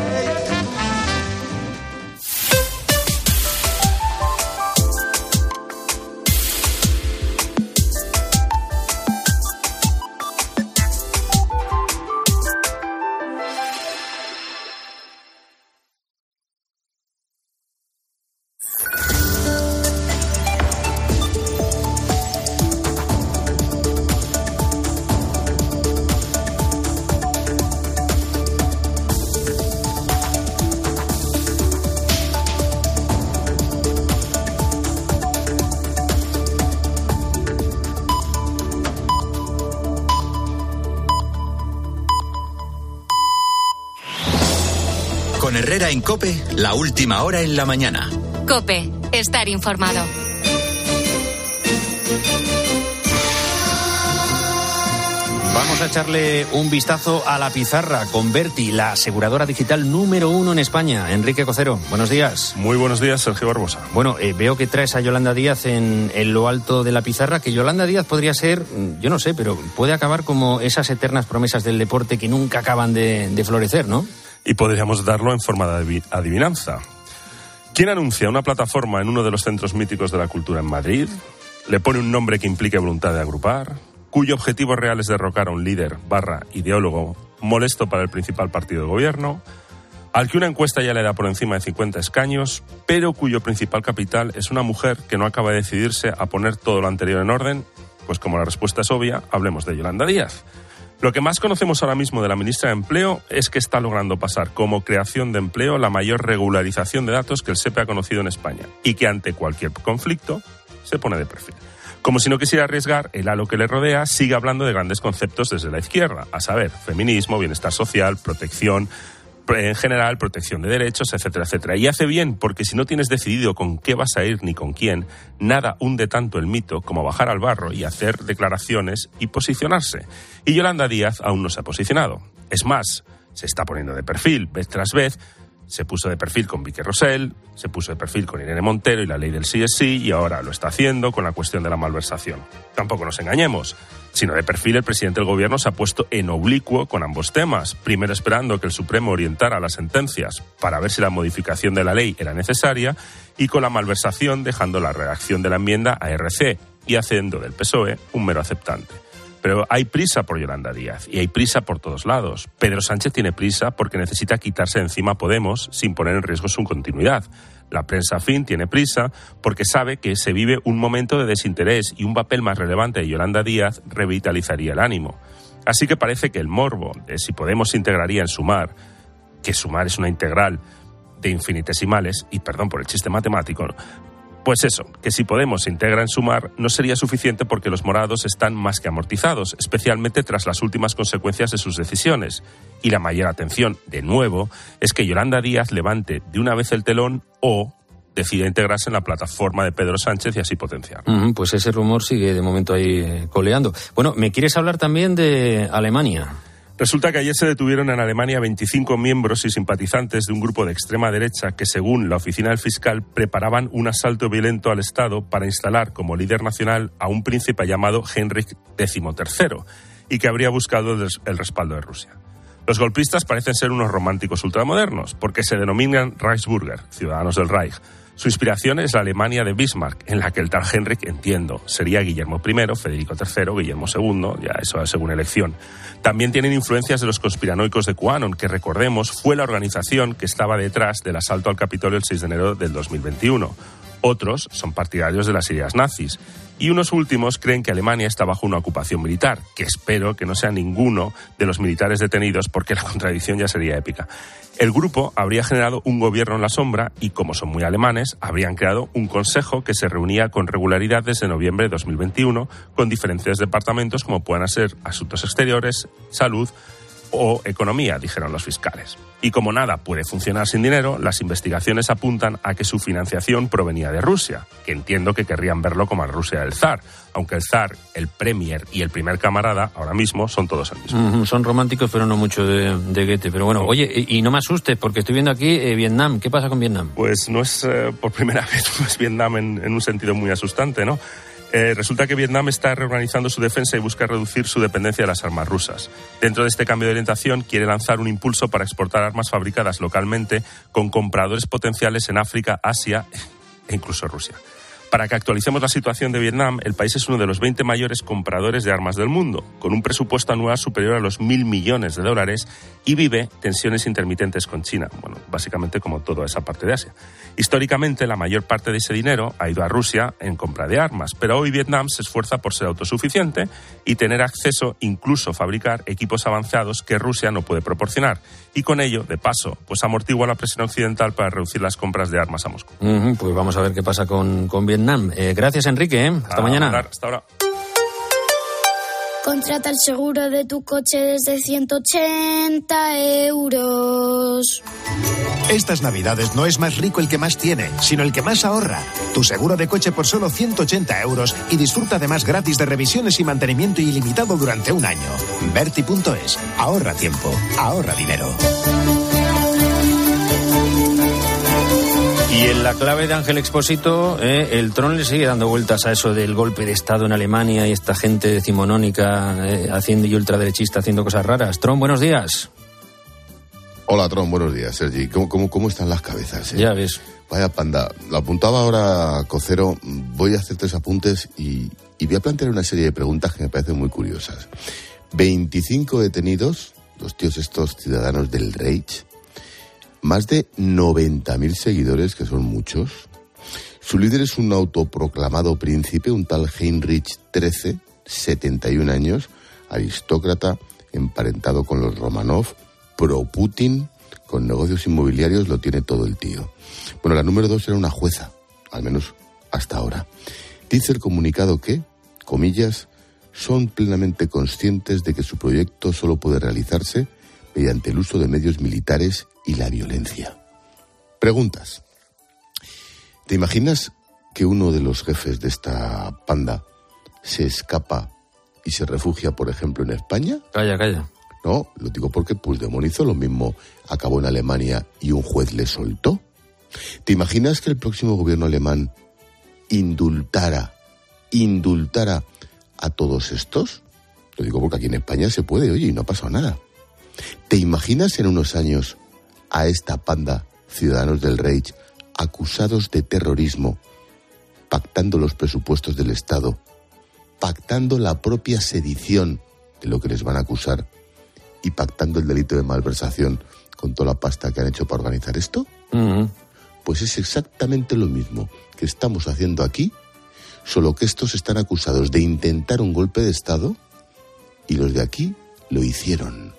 Con Herrera en COPE, la última hora en la mañana. COPE, estar informado. Vamos a echarle un vistazo a la pizarra con Berti, la aseguradora digital número uno en España. Enrique Cocero, buenos días. Muy buenos días, Sergio Barbosa. Bueno, eh, veo que traes a Yolanda Díaz en, en lo alto de la pizarra, que Yolanda Díaz podría ser, yo no sé, pero puede acabar como esas eternas promesas del deporte que nunca acaban de, de florecer, ¿no? Y podríamos darlo en forma de adivinanza. ¿Quién anuncia una plataforma en uno de los centros míticos de la cultura en Madrid? ¿Le pone un nombre que implique voluntad de agrupar? ¿Cuyo objetivo real es derrocar a un líder barra ideólogo molesto para el principal partido de gobierno? Al que una encuesta ya le da por encima de cincuenta escaños, pero cuyo principal capital es una mujer que no acaba de decidirse a poner todo lo anterior en orden. Pues como la respuesta es obvia, hablemos de Yolanda Díaz. Lo que más conocemos ahora mismo de la ministra de Empleo es que está logrando pasar como creación de empleo la mayor regularización de datos que el S E P E ha conocido en España y que ante cualquier conflicto se pone de perfil. Como si no quisiera arriesgar, el halo que le rodea sigue hablando de grandes conceptos desde la izquierda, a saber, feminismo, bienestar social, protección, en general, protección de derechos, etcétera, etcétera. Y hace bien, porque si no tienes decidido con qué vas a ir ni con quién, nada hunde tanto el mito como bajar al barro y hacer declaraciones y posicionarse. Y Yolanda Díaz aún no se ha posicionado. Es más, se está poniendo de perfil vez tras vez. Se puso de perfil con Vicky Rosell, se puso de perfil con Irene Montero y la ley del sí es sí, y ahora lo está haciendo con la cuestión de la malversación. Tampoco nos engañemos, sino de perfil el presidente del gobierno se ha puesto en oblicuo con ambos temas, primero esperando que el Supremo orientara las sentencias para ver si la modificación de la ley era necesaria, y con la malversación dejando la redacción de la enmienda a R C y haciendo del P S O E un mero aceptante. Pero hay prisa por Yolanda Díaz y hay prisa por todos lados. Pedro Sánchez tiene prisa porque necesita quitarse de encima a Podemos sin poner en riesgo su continuidad. La prensa afín tiene prisa porque sabe que se vive un momento de desinterés y un papel más relevante de Yolanda Díaz revitalizaría el ánimo. Así que parece que el morbo de si Podemos se integraría en Sumar, que Sumar es una integral de infinitesimales, y perdón por el chiste matemático, pues eso, que si Podemos se integra en Sumar no sería suficiente porque los morados están más que amortizados, especialmente tras las últimas consecuencias de sus decisiones. Y la mayor atención, de nuevo, es que Yolanda Díaz levante de una vez el telón o decida integrarse en la plataforma de Pedro Sánchez y así potenciar. Uh-huh, pues ese rumor sigue de momento ahí eh, coleando. Bueno, ¿me quieres hablar también de Alemania? Resulta que ayer se detuvieron en Alemania veinticinco miembros y simpatizantes de un grupo de extrema derecha que, según la oficina del fiscal, preparaban un asalto violento al Estado para instalar como líder nacional a un príncipe llamado Heinrich decimotercero y que habría buscado el respaldo de Rusia. Los golpistas parecen ser unos románticos ultramodernos porque se denominan Reichsbürger, ciudadanos del Reich. Su inspiración es la Alemania de Bismarck, en la que el tal Heinrich, entiendo, sería Guillermo primero, Federico tercero, Guillermo segundo, ya eso es según elección. También tienen influencias de los conspiranoicos de QAnon, que recordemos fue la organización que estaba detrás del asalto al Capitolio el seis de enero del dos mil veintiuno. Otros son partidarios de las ideas nazis. Y unos últimos creen que Alemania está bajo una ocupación militar, que espero que no sea ninguno de los militares detenidos porque la contradicción ya sería épica. El grupo habría generado un gobierno en la sombra y, como son muy alemanes, habrían creado un consejo que se reunía con regularidad desde noviembre de dos mil veintiuno con diferentes departamentos como puedan ser asuntos exteriores, salud o economía, dijeron los fiscales. Y como nada puede funcionar sin dinero, las investigaciones apuntan a que su financiación provenía de Rusia, que entiendo que querrían verlo como la Rusia del zar, aunque el zar, el premier y el primer camarada ahora mismo son todos el mismo. Mm, son románticos, pero no mucho de, de Goethe. Pero bueno, oye, y, y no me asustes, porque estoy viendo aquí eh, Vietnam. ¿Qué pasa con Vietnam? Pues no es eh, por primera vez, no es Vietnam en, en un sentido muy asustante, ¿no? Eh, resulta que Vietnam está reorganizando su defensa y busca reducir su dependencia de las armas rusas. Dentro de este cambio de orientación, quiere lanzar un impulso para exportar armas fabricadas localmente con compradores potenciales en África, Asia e incluso Rusia. Para que actualicemos la situación de Vietnam, el país es uno de los veinte mayores compradores de armas del mundo, con un presupuesto anual superior a los mil millones de dólares y vive tensiones intermitentes con China, bueno, básicamente como toda esa parte de Asia. Históricamente, la mayor parte de ese dinero ha ido a Rusia en compra de armas, pero hoy Vietnam se esfuerza por ser autosuficiente y tener acceso, incluso fabricar equipos avanzados que Rusia no puede proporcionar. Y con ello, de paso, pues amortigua la presión occidental para reducir las compras de armas a Moscú. Uh-huh, pues vamos a ver qué pasa con, con Vietnam. Eh, gracias, Enrique. ¿eh? Hasta a mañana. Hablar. Hasta ahora. Contrata el seguro de tu coche desde ciento ochenta euros. Estas navidades no es más rico el que más tiene, sino el que más ahorra. Tu seguro de coche por solo ciento ochenta euros y disfruta además gratis de revisiones y mantenimiento ilimitado durante un año. Berti punto es. Ahorra tiempo, ahorra dinero. Y en la clave de Ángel Expósito, eh, el Tron le sigue dando vueltas a eso del golpe de Estado en Alemania y esta gente decimonónica eh, haciendo y ultraderechista haciendo cosas raras. Tron, buenos días. Hola, Tron, buenos días, Sergi. ¿Cómo, cómo, cómo están las cabezas? Eh? Ya ves. Vaya panda. Lo apuntaba ahora, Cocero. Voy a hacer tres apuntes y, y voy a plantear una serie de preguntas que me parecen muy curiosas. veinticinco detenidos, los tíos estos ciudadanos del Reich. Más de noventa mil seguidores, que son muchos. Su líder es un autoproclamado príncipe, un tal Heinrich trece, setenta y un años, aristócrata, emparentado con los Romanov, pro-Putin, con negocios inmobiliarios, lo tiene todo el tío. Bueno, la número dos era una jueza, al menos hasta ahora. Dice el comunicado que, comillas, son plenamente conscientes de que su proyecto solo puede realizarse mediante el uso de medios militares y la violencia. Preguntas. ¿Te imaginas que uno de los jefes de esta panda se escapa y se refugia, por ejemplo, en España? Calla, calla. No, lo digo porque Puigdemont hizo lo mismo, acabó en Alemania y un juez le soltó. ¿Te imaginas que el próximo gobierno alemán indultara, indultara a todos estos? Lo digo porque aquí en España se puede, oye, y no ha pasado nada. ¿Te imaginas en unos años a esta panda, ciudadanos del Reich, acusados de terrorismo, pactando los presupuestos del Estado, pactando la propia sedición de lo que les van a acusar y pactando el delito de malversación con toda la pasta que han hecho para organizar esto? Uh-huh. Pues es exactamente lo mismo que estamos haciendo aquí, solo que estos están acusados de intentar un golpe de Estado y los de aquí lo hicieron.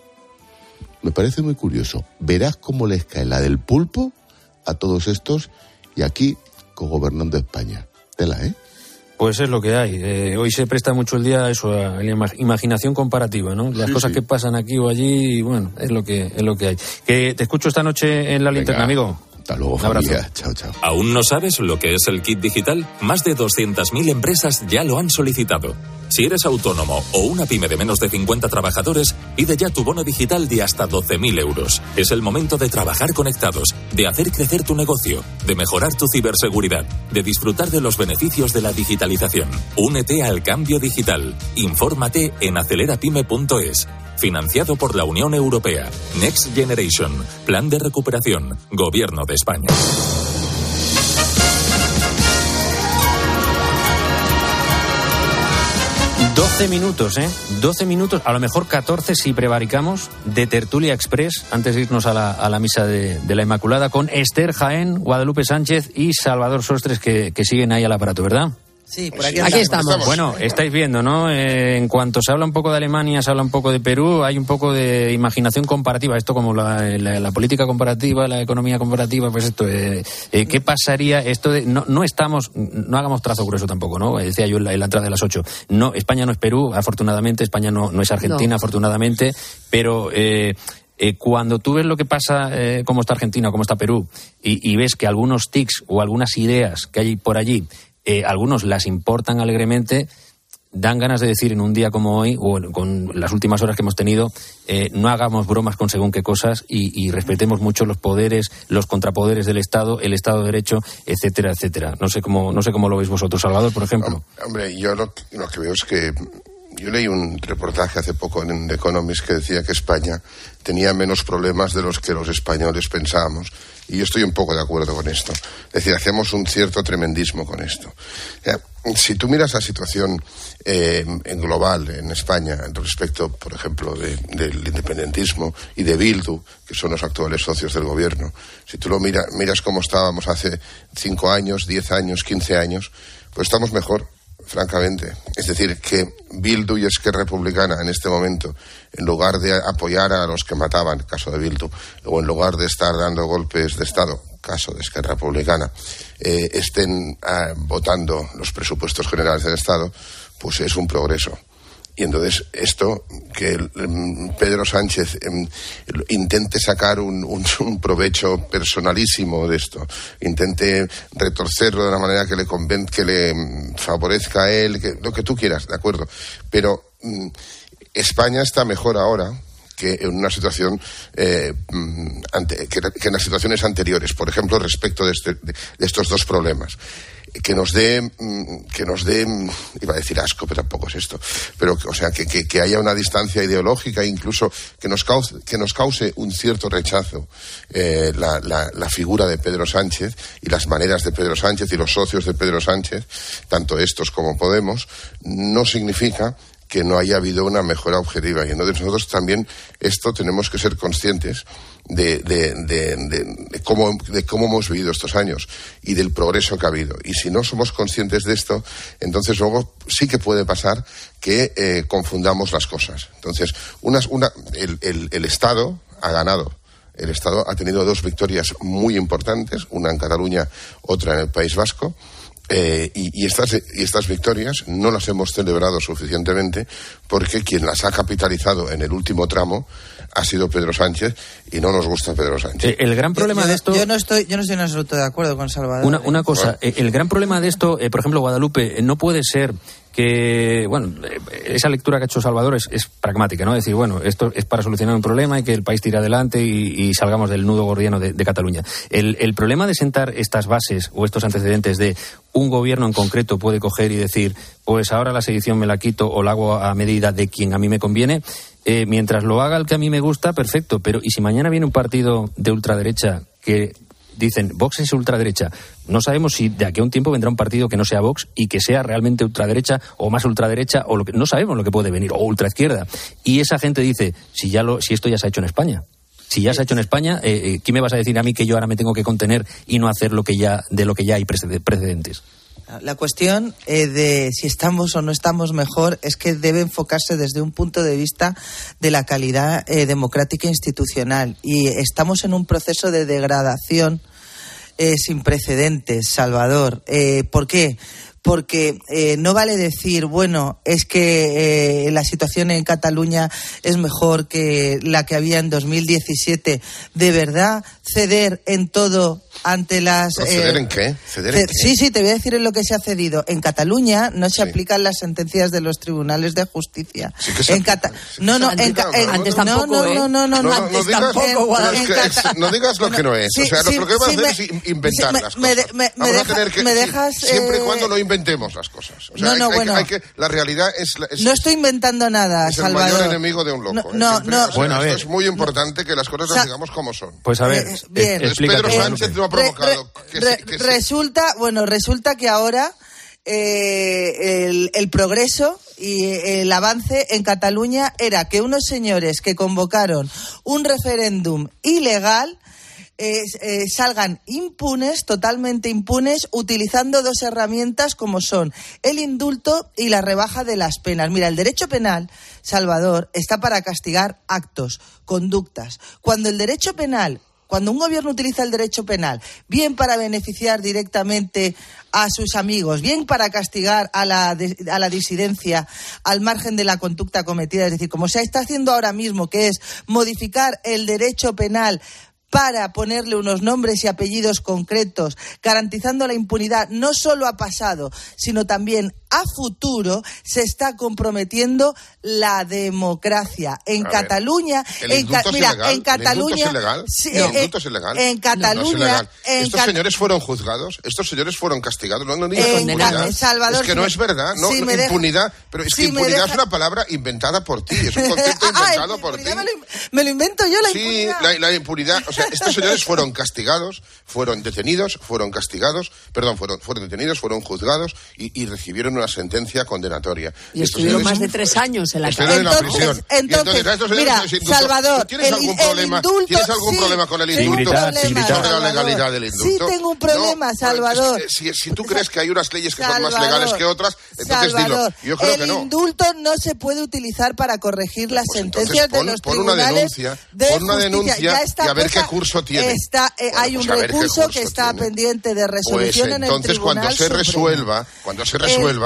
Me parece muy curioso. Verás cómo les cae la del pulpo a todos estos y aquí cogobernando España. Tela, ¿eh? Pues es lo que hay. Eh, hoy se presta mucho el día a eso, a la ima- imaginación comparativa, ¿no? Las Sí, cosas sí. que pasan aquí o allí, y bueno, es lo que es lo que hay. Que te escucho esta noche en la linterna, amigo. Hasta luego, Un abrazo. familia. Chao, chao. ¿Aún no sabes lo que es el kit digital? Más de doscientas mil empresas ya lo han solicitado. Si eres autónomo o una pyme de menos de cincuenta trabajadores, pide ya tu bono digital de hasta doce mil euros. Es el momento de trabajar conectados, de hacer crecer tu negocio, de mejorar tu ciberseguridad, de disfrutar de los beneficios de la digitalización. Únete al cambio digital. Infórmate en acelerapyme punto es. Financiado por la Unión Europea. Next Generation. Plan de recuperación. Gobierno de España. doce minutos, ¿eh? doce minutos, a lo mejor catorce si prevaricamos, de Tertulia Express, antes de irnos a la, a la misa de, de la Inmaculada, con Esther Jaén, Guadalupe Sánchez y Salvador Sostres, que, que siguen ahí al aparato, ¿verdad? Sí, por aquí, Aquí estamos. Bueno, estáis viendo, ¿no? Eh, en cuanto se habla un poco de Alemania, se habla un poco de Perú, hay un poco de imaginación comparativa. Esto como la, la, la política comparativa, la economía comparativa, pues esto. Eh, eh, ¿Qué pasaría? Esto de, no, no estamos, no hagamos trazo grueso tampoco, ¿no? Decía yo en la, en la entrada de las ocho. No, España no es Perú, afortunadamente. España no, no es Argentina, no. afortunadamente. Pero eh, eh, cuando tú ves lo que pasa, eh, cómo está Argentina, cómo está Perú, y, y ves que algunos tics o algunas ideas que hay por allí, Eh, algunos las importan alegremente, dan ganas de decir en un día como hoy, o con las últimas horas que hemos tenido, eh, no hagamos bromas con según qué cosas y, y respetemos mucho los poderes, los contrapoderes del Estado, el Estado de Derecho, etcétera, etcétera. No sé cómo, no sé cómo lo veis vosotros, Salvador, por ejemplo. Hombre, yo lo, lo que veo es que yo leí un reportaje hace poco en The Economist que decía que España tenía menos problemas de los que los españoles pensábamos. Y yo estoy un poco de acuerdo con esto. Es decir, hacemos un cierto tremendismo con esto. Ya, si tú miras la situación eh, en global en España respecto, por ejemplo, de, del independentismo y de Bildu, que son los actuales socios del gobierno, si tú lo mira, miras cómo estábamos hace cinco años, diez años, quince años, pues estamos mejor, francamente. Es decir, que Bildu y Esquerra Republicana en este momento, en lugar de apoyar a los que mataban, caso de Bildu, o en lugar de estar dando golpes de Estado, caso de Esquerra Republicana, eh, estén eh, votando los presupuestos generales del Estado, pues es un progreso. Y entonces esto, que um, Pedro Sánchez um, intente sacar un, un, un provecho personalísimo de esto, intente retorcerlo de una manera que le conven- que le um, favorezca a él, que, lo que tú quieras, ¿de acuerdo? Pero um, España está mejor ahora que en una situación eh, ante, que, que en las situaciones anteriores, por ejemplo, respecto de, este, de, de estos dos problemas. Que nos dé, que nos dé, iba a decir asco, pero tampoco es esto, pero, o sea, que, que, que haya una distancia ideológica, incluso que nos cause, que nos cause un cierto rechazo eh, la, la, la figura de Pedro Sánchez y las maneras de Pedro Sánchez y los socios de Pedro Sánchez, tanto estos como Podemos, no significa que no haya habido una mejora objetiva. Y entonces nosotros también esto tenemos que ser conscientes de, de, de, de, de, cómo, de cómo hemos vivido estos años y del progreso que ha habido. Y si no somos conscientes de esto, entonces luego sí que puede pasar que eh, confundamos las cosas. Entonces, unas, una, el, el, el Estado ha ganado. El Estado ha tenido dos victorias muy importantes, una en Cataluña, otra en el País Vasco. Eh, y, y, estas, y estas victorias no las hemos celebrado suficientemente porque quien las ha capitalizado en el último tramo ha sido Pedro Sánchez y no nos gusta Pedro Sánchez. Eh, el gran problema yo, yo, de esto... Yo no estoy yo no estoy en absoluto de acuerdo con Salvador. Una, una cosa, eh, el gran problema de esto, eh, por ejemplo, Guadalupe, eh, no puede ser que, bueno, esa lectura que ha hecho Salvador es, es pragmática, ¿no? Decir, bueno, esto es para solucionar un problema y que el país tire adelante y, y salgamos del nudo gordiano de, de Cataluña. El, el problema de sentar estas bases o estos antecedentes de un gobierno en concreto puede coger y decir, pues ahora la sedición me la quito o la hago a medida de quien a mí me conviene, eh, mientras lo haga el que a mí me gusta, perfecto, pero ¿y si mañana viene un partido de ultraderecha que dicen Vox es ultraderecha? No sabemos si de aquí a un tiempo vendrá un partido que no sea Vox y que sea realmente ultraderecha o más ultraderecha, o lo que no sabemos lo que puede venir, o ultraizquierda. Y esa gente dice, si ya lo, si esto ya se ha hecho en España. Si ya se ha hecho en España, eh, ¿qué me vas a decir a mí que yo ahora me tengo que contener y no hacer lo que ya, de lo que ya hay precedentes? La cuestión eh, de si estamos o no estamos mejor es que debe enfocarse desde un punto de vista de la calidad eh, democrática e institucional. Y estamos en un proceso de degradación eh, sin precedentes, Salvador. Eh, ¿Por qué? Porque eh, no vale decir, bueno, es que eh, la situación en Cataluña es mejor que la que había en dos mil diecisiete. ¿De verdad ceder en todo ante las... ¿No, ¿Ceder eh, en qué? ¿Ceder ce- en qué? Sí, sí, te voy a decir en lo que se ha cedido. En Cataluña no se sí. aplican las sentencias de los tribunales de justicia. Sí que se en Cata- sí no, no, se en, ca- en, antes no, tampoco, no, ¿eh? no, no, no, no, no, antes no digas, tampoco. pero es En que Cata- es- no digas lo que no es. Sí, O sea, sí, lo que vas sí, a hacer me- es inventar sí, las me- cosas. me- me Vamos deja- a tener que, me sí, dejas, siempre y eh, cuando no inventemos las cosas. O sea, no, hay, no, hay, bueno. hay que, la realidad es, la- es No estoy inventando nada, es el Salvador. mayor enemigo de un loco. No, ¿eh? no, Siempre, no. o sea, Bueno, a esto ver. es muy importante que las cosas las Sa- digamos como son. Pues a ver, Eh, es- bien. Entonces, explícate. Pedro Sánchez lo ha provocado. Re- que re- sí, que sí. resulta, bueno, resulta que ahora eh, el, el progreso y el avance en Cataluña era que unos señores que convocaron un referéndum ilegal eh, eh, salgan impunes, totalmente impunes, utilizando dos herramientas como son el indulto y la rebaja de las penas. Mira, el derecho penal, Salvador, está para castigar actos, conductas. Cuando el derecho penal Cuando un gobierno utiliza el derecho penal, bien para beneficiar directamente a sus amigos, bien para castigar a la, a la disidencia al margen de la conducta cometida, es decir, como se está haciendo ahora mismo, que es modificar el derecho penal para ponerle unos nombres y apellidos concretos, garantizando la impunidad, no solo a pasado, sino también a futuro, se está comprometiendo la democracia. En A Cataluña, ver, el en, indulto ca- es mira, ilegal. en Cataluña, ¿El indulto es ilegal? sí, ¿El eh, indulto es ilegal? En Cataluña, No, no es ilegal. en Estos Cat- señores fueron juzgados, estos señores fueron castigados. No, no digas En impunidad. Ca- Salvador, es que si no me- es verdad, no, si me deja- impunidad, pero es si que me impunidad deja- es una palabra inventada por ti, es un concepto Ah, inventado por ti. Me lo, me lo invento yo, la Sí, impunidad. la, la impunidad, o sea, estos señores fueron castigados, fueron detenidos, fueron castigados, perdón, fueron, fueron detenidos, fueron juzgados y, y recibieron una sentencia condenatoria. Y Estos estuvieron señores más de tres años en la estuvieron en la Entonces, prisión. Y entonces, a estos señores mira, les indultó. Salvador, ¿Tú ¿tienes el- algún el problema? indulto, ¿Tienes algún sí, problema con el tengo indulto? un problema, Sobre la Salvador. legalidad del indulto. Sí, tengo un problema, No, Salvador. es que si, si tú crees que hay unas leyes que son más Salvador, legales que otras, entonces Salvador, dilo. Yo creo el que no. indulto no se puede utilizar para corregir las Pues sentencias entonces pon- de los pon una tribunales denuncia, de pon una justicia. denuncia Ya está y a ver cosa- qué curso tiene. Está, eh, Bueno, hay pues un a ver qué recurso curso que está tiene. pendiente de Pues resolución en el entonces Tribunal cuando se Supremo. resuelva, cuando se resuelva,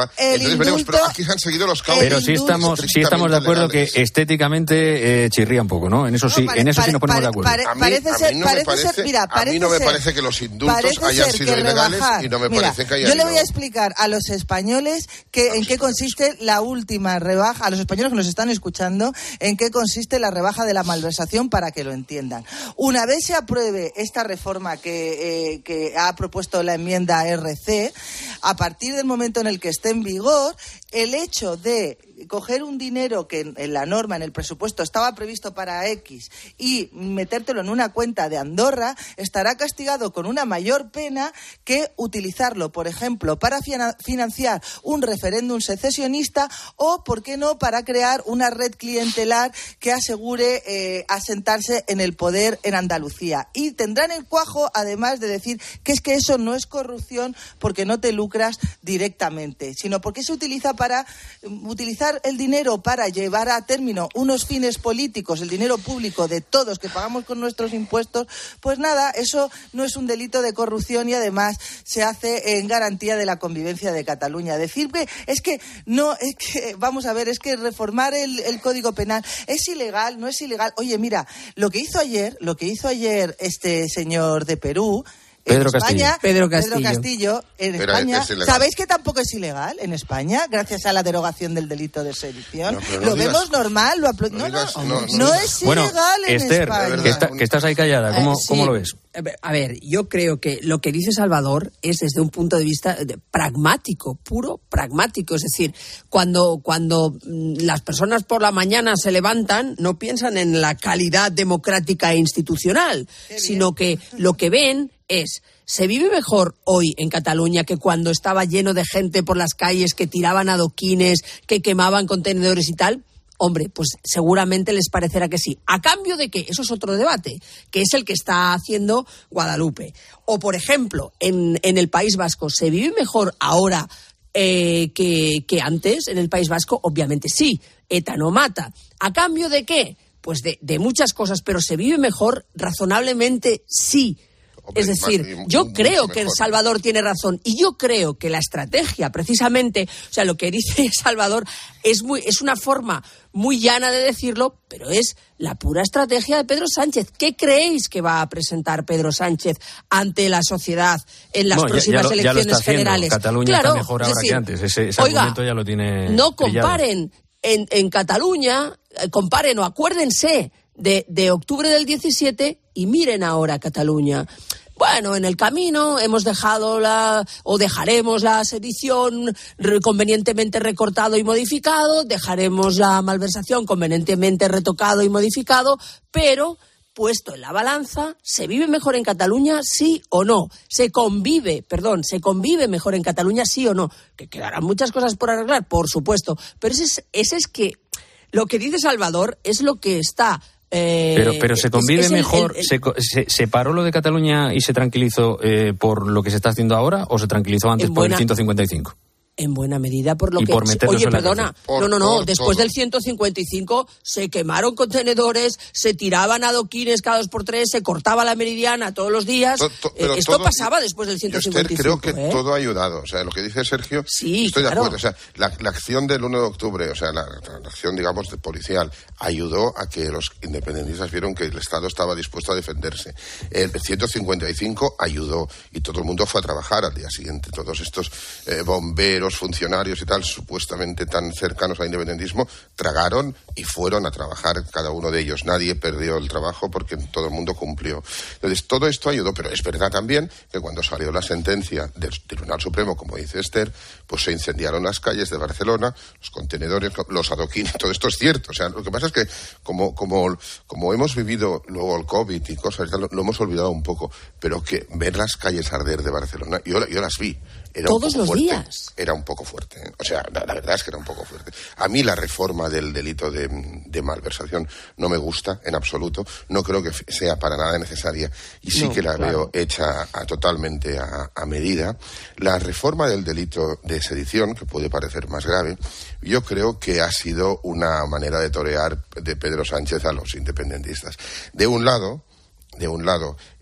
Europa. El Entonces veremos, pero aquí han seguido los cauces. Pero sí estamos, sí estamos de acuerdo legales. Que estéticamente eh, chirría un poco, ¿no? En eso sí, no, pare, en eso pare, sí nos ponemos pare, de acuerdo. Pare, a mí, parece a ser, mí no parece me parece, ser, mira, a mí no me ser, parece que los indultos hayan sido ilegales rebajar, y no me mira, parece que hayan yo le voy ido. a explicar a los españoles que, en qué consiste la última rebaja, a los españoles que nos están escuchando, en qué consiste la rebaja de la malversación para que lo entiendan. Una vez se apruebe esta reforma que, eh, que ha propuesto la enmienda R C, a partir del momento en el que esté en vigor, el hecho de coger un dinero que en la norma, en el presupuesto, estaba previsto para X y metértelo en una cuenta de Andorra, estará castigado con una mayor pena que utilizarlo, por ejemplo, para financiar un referéndum secesionista o, ¿por qué no?, para crear una red clientelar que asegure eh, asentarse en el poder en Andalucía. Y tendrán el cuajo, además, de decir que es que eso no es corrupción porque no te lucras directamente, sino porque se utiliza para utilizar el dinero para llevar a término unos fines políticos, el dinero público de todos que pagamos con nuestros impuestos. Pues nada, eso no es un delito de corrupción y además se hace en garantía de la convivencia de Cataluña. Decir que es que no, es que vamos a ver, es que reformar el, el Código Penal es ilegal, no es ilegal. Oye, mira, lo que hizo ayer, lo que hizo ayer este señor de Perú, Pedro en España, Castillo. Pedro Castillo. Pedro Castillo, en Pero España, es ¿sabéis que tampoco es ilegal en España? Gracias a la derogación del delito de sedición. No, no lo digas, vemos normal, lo apl- no, no, digas, no, no, no, no es bueno, ilegal en Esther, España. Que, está, que estás ahí callada, ¿cómo, eh, sí. ¿cómo lo ves? A ver, yo creo que lo que dice Salvador es desde un punto de vista pragmático, puro pragmático. Es decir, cuando, cuando las personas por la mañana se levantan, no piensan en la calidad democrática e institucional, sino que lo que ven es: ¿se vive mejor hoy en Cataluña que cuando estaba lleno de gente por las calles que tiraban adoquines, que quemaban contenedores y tal? Hombre, pues seguramente les parecerá que sí. ¿A cambio de qué? Eso es otro debate, que es el que está haciendo Guadalupe. O, por ejemplo, en, en el País Vasco, ¿se vive mejor ahora eh, que, que antes en el País Vasco? Obviamente sí. ETA no mata. ¿A cambio de qué? Pues de, de muchas cosas, pero ¿se vive mejor? Razonablemente sí. Hombre, es decir, más, yo creo que El Salvador tiene razón y yo creo que la estrategia, precisamente, o sea, lo que dice Salvador es muy es una forma muy llana de decirlo, pero es la pura estrategia de Pedro Sánchez. ¿Qué creéis que va a presentar Pedro Sánchez ante la sociedad en las no, próximas ya, ya lo, ya elecciones lo está generales? Cataluña claro, está mejor ahora es decir, que antes. Ese, ese oiga, argumento ya lo tiene. No pillado. comparen en, en Cataluña, eh, comparen o acuérdense de, de octubre del diecisiete y miren ahora Cataluña. Bueno, en el camino hemos dejado la, o dejaremos la sedición convenientemente recortado y modificado, dejaremos la malversación convenientemente retocado y modificado, pero puesto en la balanza, ¿se vive mejor en Cataluña, sí o no? ¿Se convive, perdón, se convive mejor en Cataluña, sí o no? Que quedarán muchas cosas por arreglar, por supuesto, pero ese es, ese es que lo que dice Salvador es lo que está... Eh, pero, pero se convive es, es el, mejor, el, el, se, se, ¿se paró lo de Cataluña y se tranquilizó eh, por lo que se está haciendo ahora o se tranquilizó antes por buena, el ciento cincuenta y cinco? En buena medida por lo y que... Por oye, perdona, por, no, no, no, por después todo. del ciento cincuenta y cinco se quemaron contenedores, se tiraban adoquines cada dos por tres, se cortaba la meridiana todos los días. To, to, eh, esto todo, pasaba después del ciento cincuenta y cinco. Yo creo que ¿eh? todo ha ayudado. O sea, lo que dice Sergio, sí, estoy claro. de acuerdo. O sea, la, la acción del uno de octubre, o sea, la, la acción, digamos, de policial, ayudó a que los independentistas vieron que el Estado estaba dispuesto a defenderse. El ciento cincuenta y cinco ayudó y todo el mundo fue a trabajar al día siguiente. Todos estos eh, bomberos, funcionarios y tal, supuestamente tan cercanos al independentismo, tragaron y fueron a trabajar cada uno de ellos. Nadie perdió el trabajo porque todo el mundo cumplió. Entonces, todo esto ayudó, pero es verdad también que cuando salió la sentencia del Tribunal Supremo, como dice Esther, pues se incendiaron las calles de Barcelona, los contenedores, los adoquines, todo esto es cierto. O sea, lo que pasa es que como, como, como hemos vivido luego el COVID y cosas, lo, lo hemos olvidado un poco, pero que ver las calles arder de Barcelona, yo, yo las vi. Era Todos un poco los fuerte. días. Era un poco fuerte. ¿eh? O sea, la, la verdad es que era un poco fuerte. A mí la reforma del delito de, de malversación no me gusta en absoluto. No creo que sea para nada necesaria. Y sí no, que la claro. veo hecha a, totalmente a, a medida. La reforma del delito de sedición, que puede parecer más grave, yo creo que ha sido una manera de torear de Pedro Sánchez a los independentistas. De un lado... De un lado,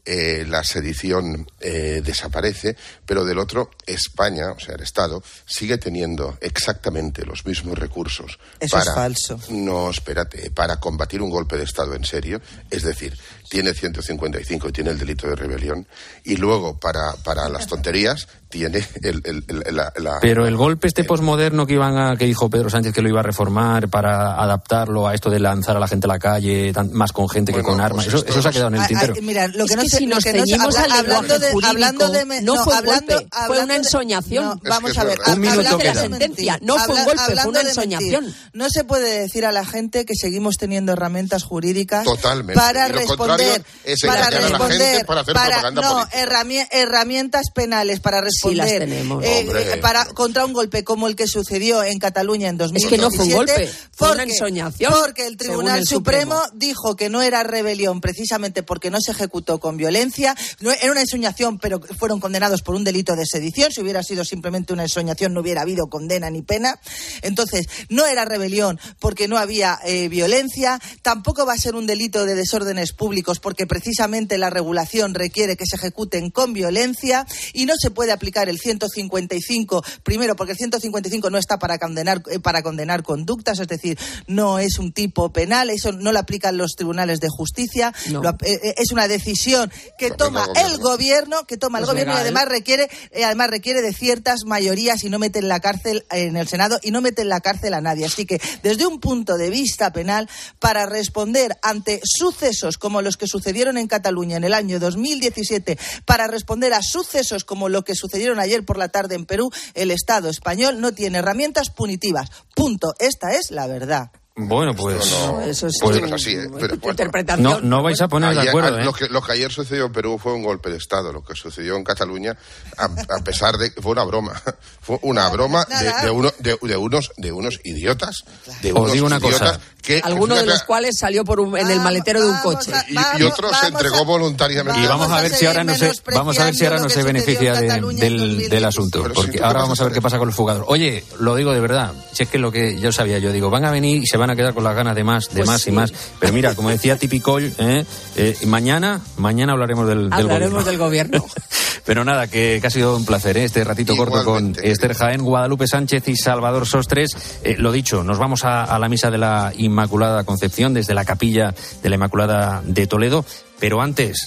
eh, la sedición eh, desaparece, pero del otro, España, o sea, el Estado, sigue teniendo exactamente los mismos recursos. Eso para, es falso. No, espérate, para combatir un golpe de Estado en serio, es decir, tiene ciento cincuenta y cinco y tiene el delito de rebelión, y luego para, para las tonterías tiene el, el, el, la, la... Pero el golpe este posmoderno que iban a, que dijo Pedro Sánchez que lo iba a reformar para adaptarlo a esto de lanzar a la gente a la calle, tan, más con gente bueno, que con armas, pues eso, eso se ha quedado en el tintero. A, a, mira, lo que es no que sé, si nos que no ceñimos habla, al hablando de, jurídico, hablando de, no, no fue hablando, golpe, fue una ensoñación. No, vamos es que a ver, un minuto de la sentencia, no fue un golpe, fue una ensoñación. Mentir. No se puede decir a la gente que seguimos teniendo herramientas jurídicas Totalmente. para y lo responder, es para responder, para hacer para, no, herrami- herramientas penales para responder. Sí las tenemos. Eh, para contra un golpe como el que sucedió en Cataluña en dos mil diecisiete. Es que no fue un golpe, fue porque, una ensoñación. Porque el Tribunal el Supremo, Supremo dijo que no era rebelión precisamente porque no se ejecutó con violencia. No, era una ensoñación, pero fueron condenados por un delito de sedición. Si hubiera sido simplemente una ensoñación no hubiera habido condena ni pena. Entonces, no era rebelión porque no había eh, violencia. Tampoco va a ser un delito de desórdenes públicos porque precisamente la regulación requiere que se ejecuten con violencia y no se puede aplicar el ciento cincuenta y cinco. Primero, porque el ciento cincuenta y cinco no está para condenar para condenar conductas, es decir, no es un tipo penal, eso no lo aplican los tribunales de justicia, no. lo, eh, es una decisión que no, toma no, el gobierno, que toma el gobierno legal. y además requiere eh, además requiere de ciertas mayorías y no mete en la cárcel en el Senado y no mete en la cárcel a nadie. Así que desde un punto de vista penal, para responder ante sucesos como los que sucedieron en Cataluña en el año dos mil diecisiete, para responder a sucesos como lo que sucedieron ayer por la tarde en Perú, el Estado español no tiene herramientas punitivas. Punto. Esta es la verdad. Bueno, pues... No, eso es pues, no, así, ¿eh? Pero, bueno, no, no vais a poner ayer, de acuerdo, ¿eh? Lo que, lo que ayer sucedió en Perú fue un golpe de Estado. Lo que sucedió en Cataluña, a, a pesar de... Fue una broma. Fue una broma de, de, uno, de, de, unos, de unos idiotas. De unos Os digo una idiotas cosa. Que, Alguno de los cuales salió por un, en el maletero de un coche. Y, y otro se entregó a, voluntariamente. Y vamos a ver si ahora no se, vamos a ver si ahora no se beneficia de, del, del asunto. Porque ahora vamos a ver qué pasa con los fugadores. Oye, lo digo de verdad. Si es que lo que yo sabía, yo digo, van a venir y se van a quedar con las ganas de más, de pues más sí. y más. Pero mira, como decía Tipicol, ¿eh? eh, mañana, mañana hablaremos del, del hablaremos gobierno. del gobierno. Pero nada, que, que ha sido un placer, ¿eh? Este ratito Igualmente. corto con Esther Jaén, Guadalupe Sánchez y Salvador Sostres. Eh, lo dicho, nos vamos a, a la misa de la Inmaculada Concepción desde la capilla de la Inmaculada de Toledo. Pero antes,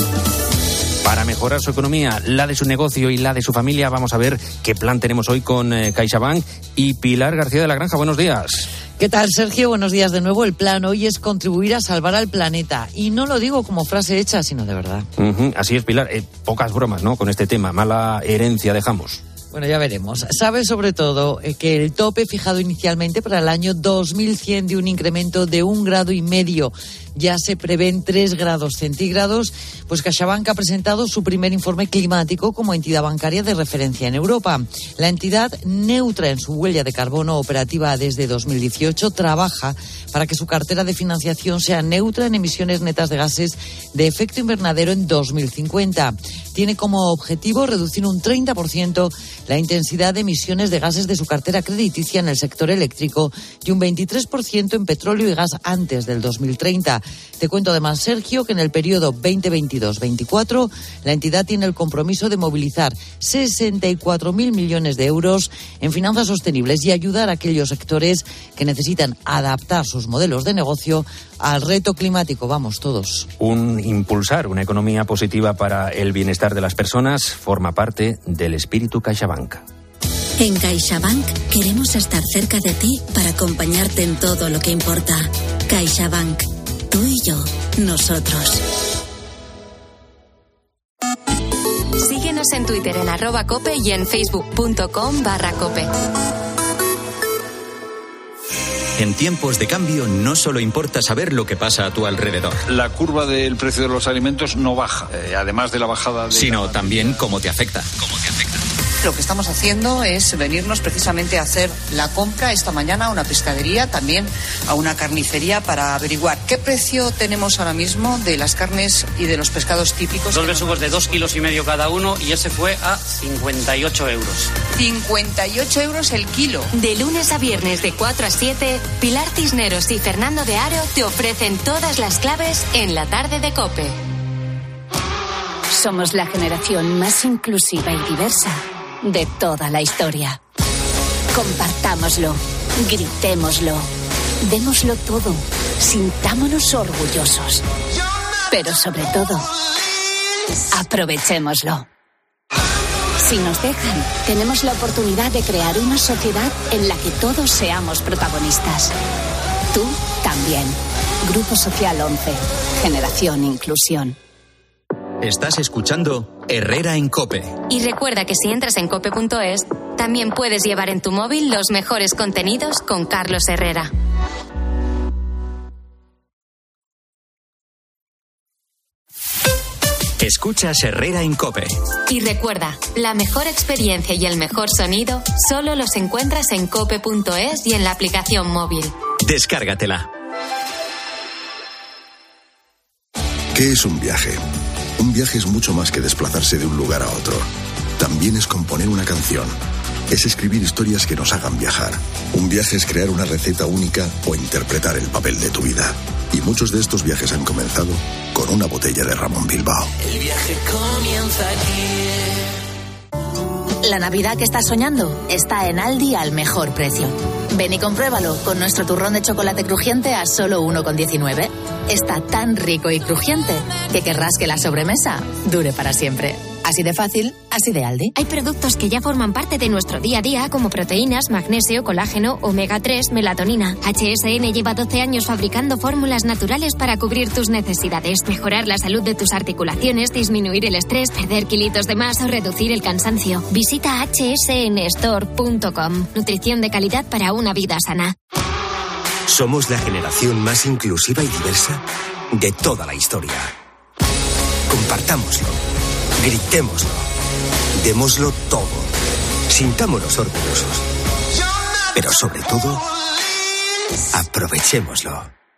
para mejorar su economía, la de su negocio y la de su familia, vamos a ver qué plan tenemos hoy con eh, CaixaBank y Pilar García de la Granja. Buenos días. ¿Qué tal, Sergio? Buenos días de nuevo. El plan hoy es contribuir a salvar al planeta. Y no lo digo como frase hecha, sino de verdad. Uh-huh. Así es, Pilar. Eh, pocas bromas, ¿no? Con este tema. Mala herencia dejamos. Bueno, ya veremos. Sabe sobre todo que el tope fijado inicialmente para el año dos mil cien de un incremento de un grado y medio ya se prevén tres grados centígrados, pues CaixaBank ha presentado su primer informe climático como entidad bancaria de referencia en Europa. La entidad, neutra en su huella de carbono operativa desde dos mil dieciocho, trabaja para que su cartera de financiación sea neutra en emisiones netas de gases de efecto invernadero en dos mil cincuenta. Tiene como objetivo reducir un treinta por ciento la intensidad de emisiones de gases de su cartera crediticia en el sector eléctrico y un veintitrés por ciento en petróleo y gas antes del dos mil treinta. Te cuento además, Sergio, que en el periodo veinte veintidós veinticuatro la entidad tiene el compromiso de movilizar sesenta y cuatro mil millones de euros en finanzas sostenibles y ayudar a aquellos sectores que necesitan adaptar sus modelos de negocio al reto climático. Vamos, todos. Un impulsar una economía positiva para el bienestar de las personas forma parte del espíritu CaixaBank. En CaixaBank queremos estar cerca de ti para acompañarte en todo lo que importa. CaixaBank. Tú y yo, nosotros. Síguenos en Twitter en arroba cope y en facebook.com barra cope. En tiempos de cambio no solo importa saber lo que pasa a tu alrededor. La curva del precio de los alimentos no baja, eh, además de la bajada de... Sino también cómo te afecta. Cómo te afecta. Lo que estamos haciendo es venirnos precisamente a hacer la compra esta mañana a una pescadería, también a una carnicería, para averiguar qué precio tenemos ahora mismo de las carnes y de los pescados típicos. Dos besugos de dos kilos y medio cada uno y ese fue a cincuenta y ocho euros. cincuenta y ocho euros el kilo. De lunes a viernes de cuatro a siete, Pilar Cisneros y Fernando de Aro te ofrecen todas las claves en la tarde de COPE. Somos la generación más inclusiva y diversa de toda la historia. Compartámoslo, gritémoslo, démoslo todo, sintámonos orgullosos. Pero sobre todo, aprovechémoslo. Si nos dejan, tenemos la oportunidad de crear una sociedad en la que todos seamos protagonistas. Tú también. Grupo Social once. Generación Inclusión. Estás escuchando Herrera en COPE. Y recuerda que si entras en cope punto es, también puedes llevar en tu móvil los mejores contenidos con Carlos Herrera. Escuchas Herrera en COPE. Y recuerda, la mejor experiencia y el mejor sonido solo los encuentras en cope punto es y en la aplicación móvil. Descárgatela. ¿Qué es un viaje? Un viaje es mucho más que desplazarse de un lugar a otro. También es componer una canción. Es escribir historias que nos hagan viajar. Un viaje es crear una receta única o interpretar el papel de tu vida. Y muchos de estos viajes han comenzado con una botella de Ramón Bilbao. El viaje comienza aquí. La Navidad que estás soñando está en Aldi al mejor precio. Ven y compruébalo con nuestro turrón de chocolate crujiente a solo uno con diecinueve. Está tan rico y crujiente que querrás que la sobremesa dure para siempre. Así de fácil, así de Aldi. Hay productos que ya forman parte de nuestro día a día, como proteínas, magnesio, colágeno, omega tres, melatonina. H S N lleva doce años fabricando fórmulas naturales para cubrir tus necesidades, mejorar la salud de tus articulaciones, disminuir el estrés, perder kilitos de más o reducir el cansancio. Visita hache ese ene store punto com. Nutrición de calidad para una vida sana. Somos la generación más inclusiva y diversa de toda la historia. Compartámoslo. Gritémoslo, démoslo todo, sintámonos orgullosos, pero sobre todo, aprovechémoslo.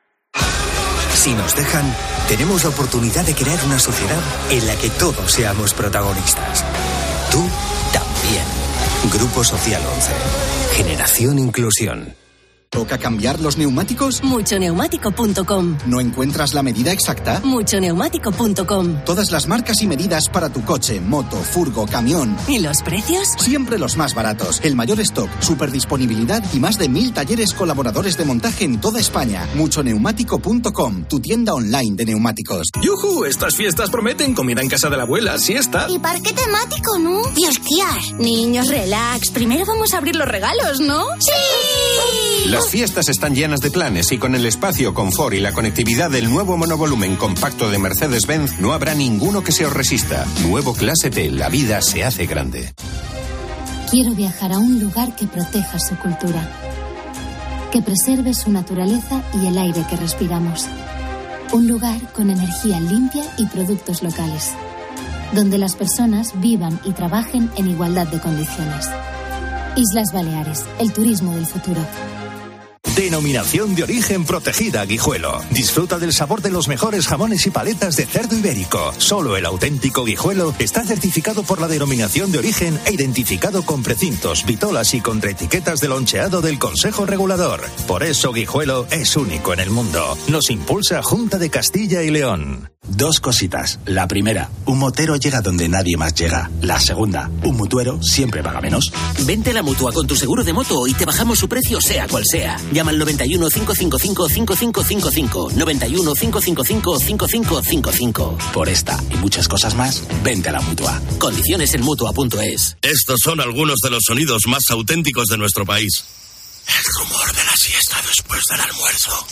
Si nos dejan, tenemos la oportunidad de crear una sociedad en la que todos seamos protagonistas. Tú también. Grupo Social once. Generación Inclusión. ¿Toca cambiar los neumáticos? mucho neumático punto com. ¿No encuentras la medida exacta? mucho neumático punto com. Todas las marcas y medidas para tu coche, moto, furgo, camión. ¿Y los precios? Siempre los más baratos. El mayor stock, superdisponibilidad y más de mil talleres colaboradores de montaje en toda España. mucho neumático punto com, tu tienda online de neumáticos. ¡Yujú! Estas fiestas prometen comida en casa de la abuela, siesta. Y parque temático, ¿no? Y esquiar. Niños, relax. Primero vamos a abrir los regalos, ¿no? ¡Sí! Las fiestas están llenas de planes y con el espacio, confort y la conectividad del nuevo monovolumen compacto de Mercedes-Benz no habrá ninguno que se os resista. Nuevo Clase T, la vida se hace grande. Quiero viajar a un lugar que proteja su cultura, que preserve su naturaleza y el aire que respiramos. Un lugar con energía limpia y productos locales, donde las personas vivan y trabajen en igualdad de condiciones. Islas Baleares, el turismo del futuro. Denominación de origen protegida Guijuelo. Disfruta del sabor de los mejores jamones y paletas de cerdo ibérico. Solo el auténtico Guijuelo está certificado por la denominación de origen e identificado con precintos, vitolas y contraetiquetas de loncheado del Consejo Regulador. Por eso Guijuelo es único en el mundo. Nos impulsa Junta de Castilla y León. Dos cositas. La primera, un motero llega donde nadie más llega. La segunda, un mutuero siempre paga menos. Vente a la Mutua con tu seguro de moto y te bajamos su precio sea cual sea. Llama al noventa y uno, cinco cinco cinco, cinco cinco cinco cinco. noventa y uno, cinco cinco cinco, cinco cinco cinco cinco. Por esta y muchas cosas más, vente a la Mutua. Condiciones en mutua punto es. Estos son algunos de los sonidos más auténticos de nuestro país. El rumor de la siesta después del almuerzo.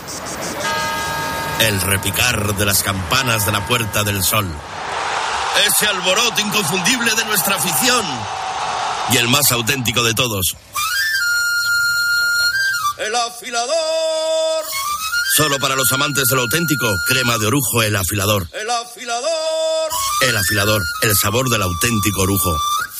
El repicar de las campanas de la Puerta del Sol. Ese alboroto inconfundible de nuestra afición. Y el más auténtico de todos. ¡El afilador! Solo para los amantes de lo auténtico, crema de orujo El Afilador. ¡El afilador! El Afilador, el sabor del auténtico orujo.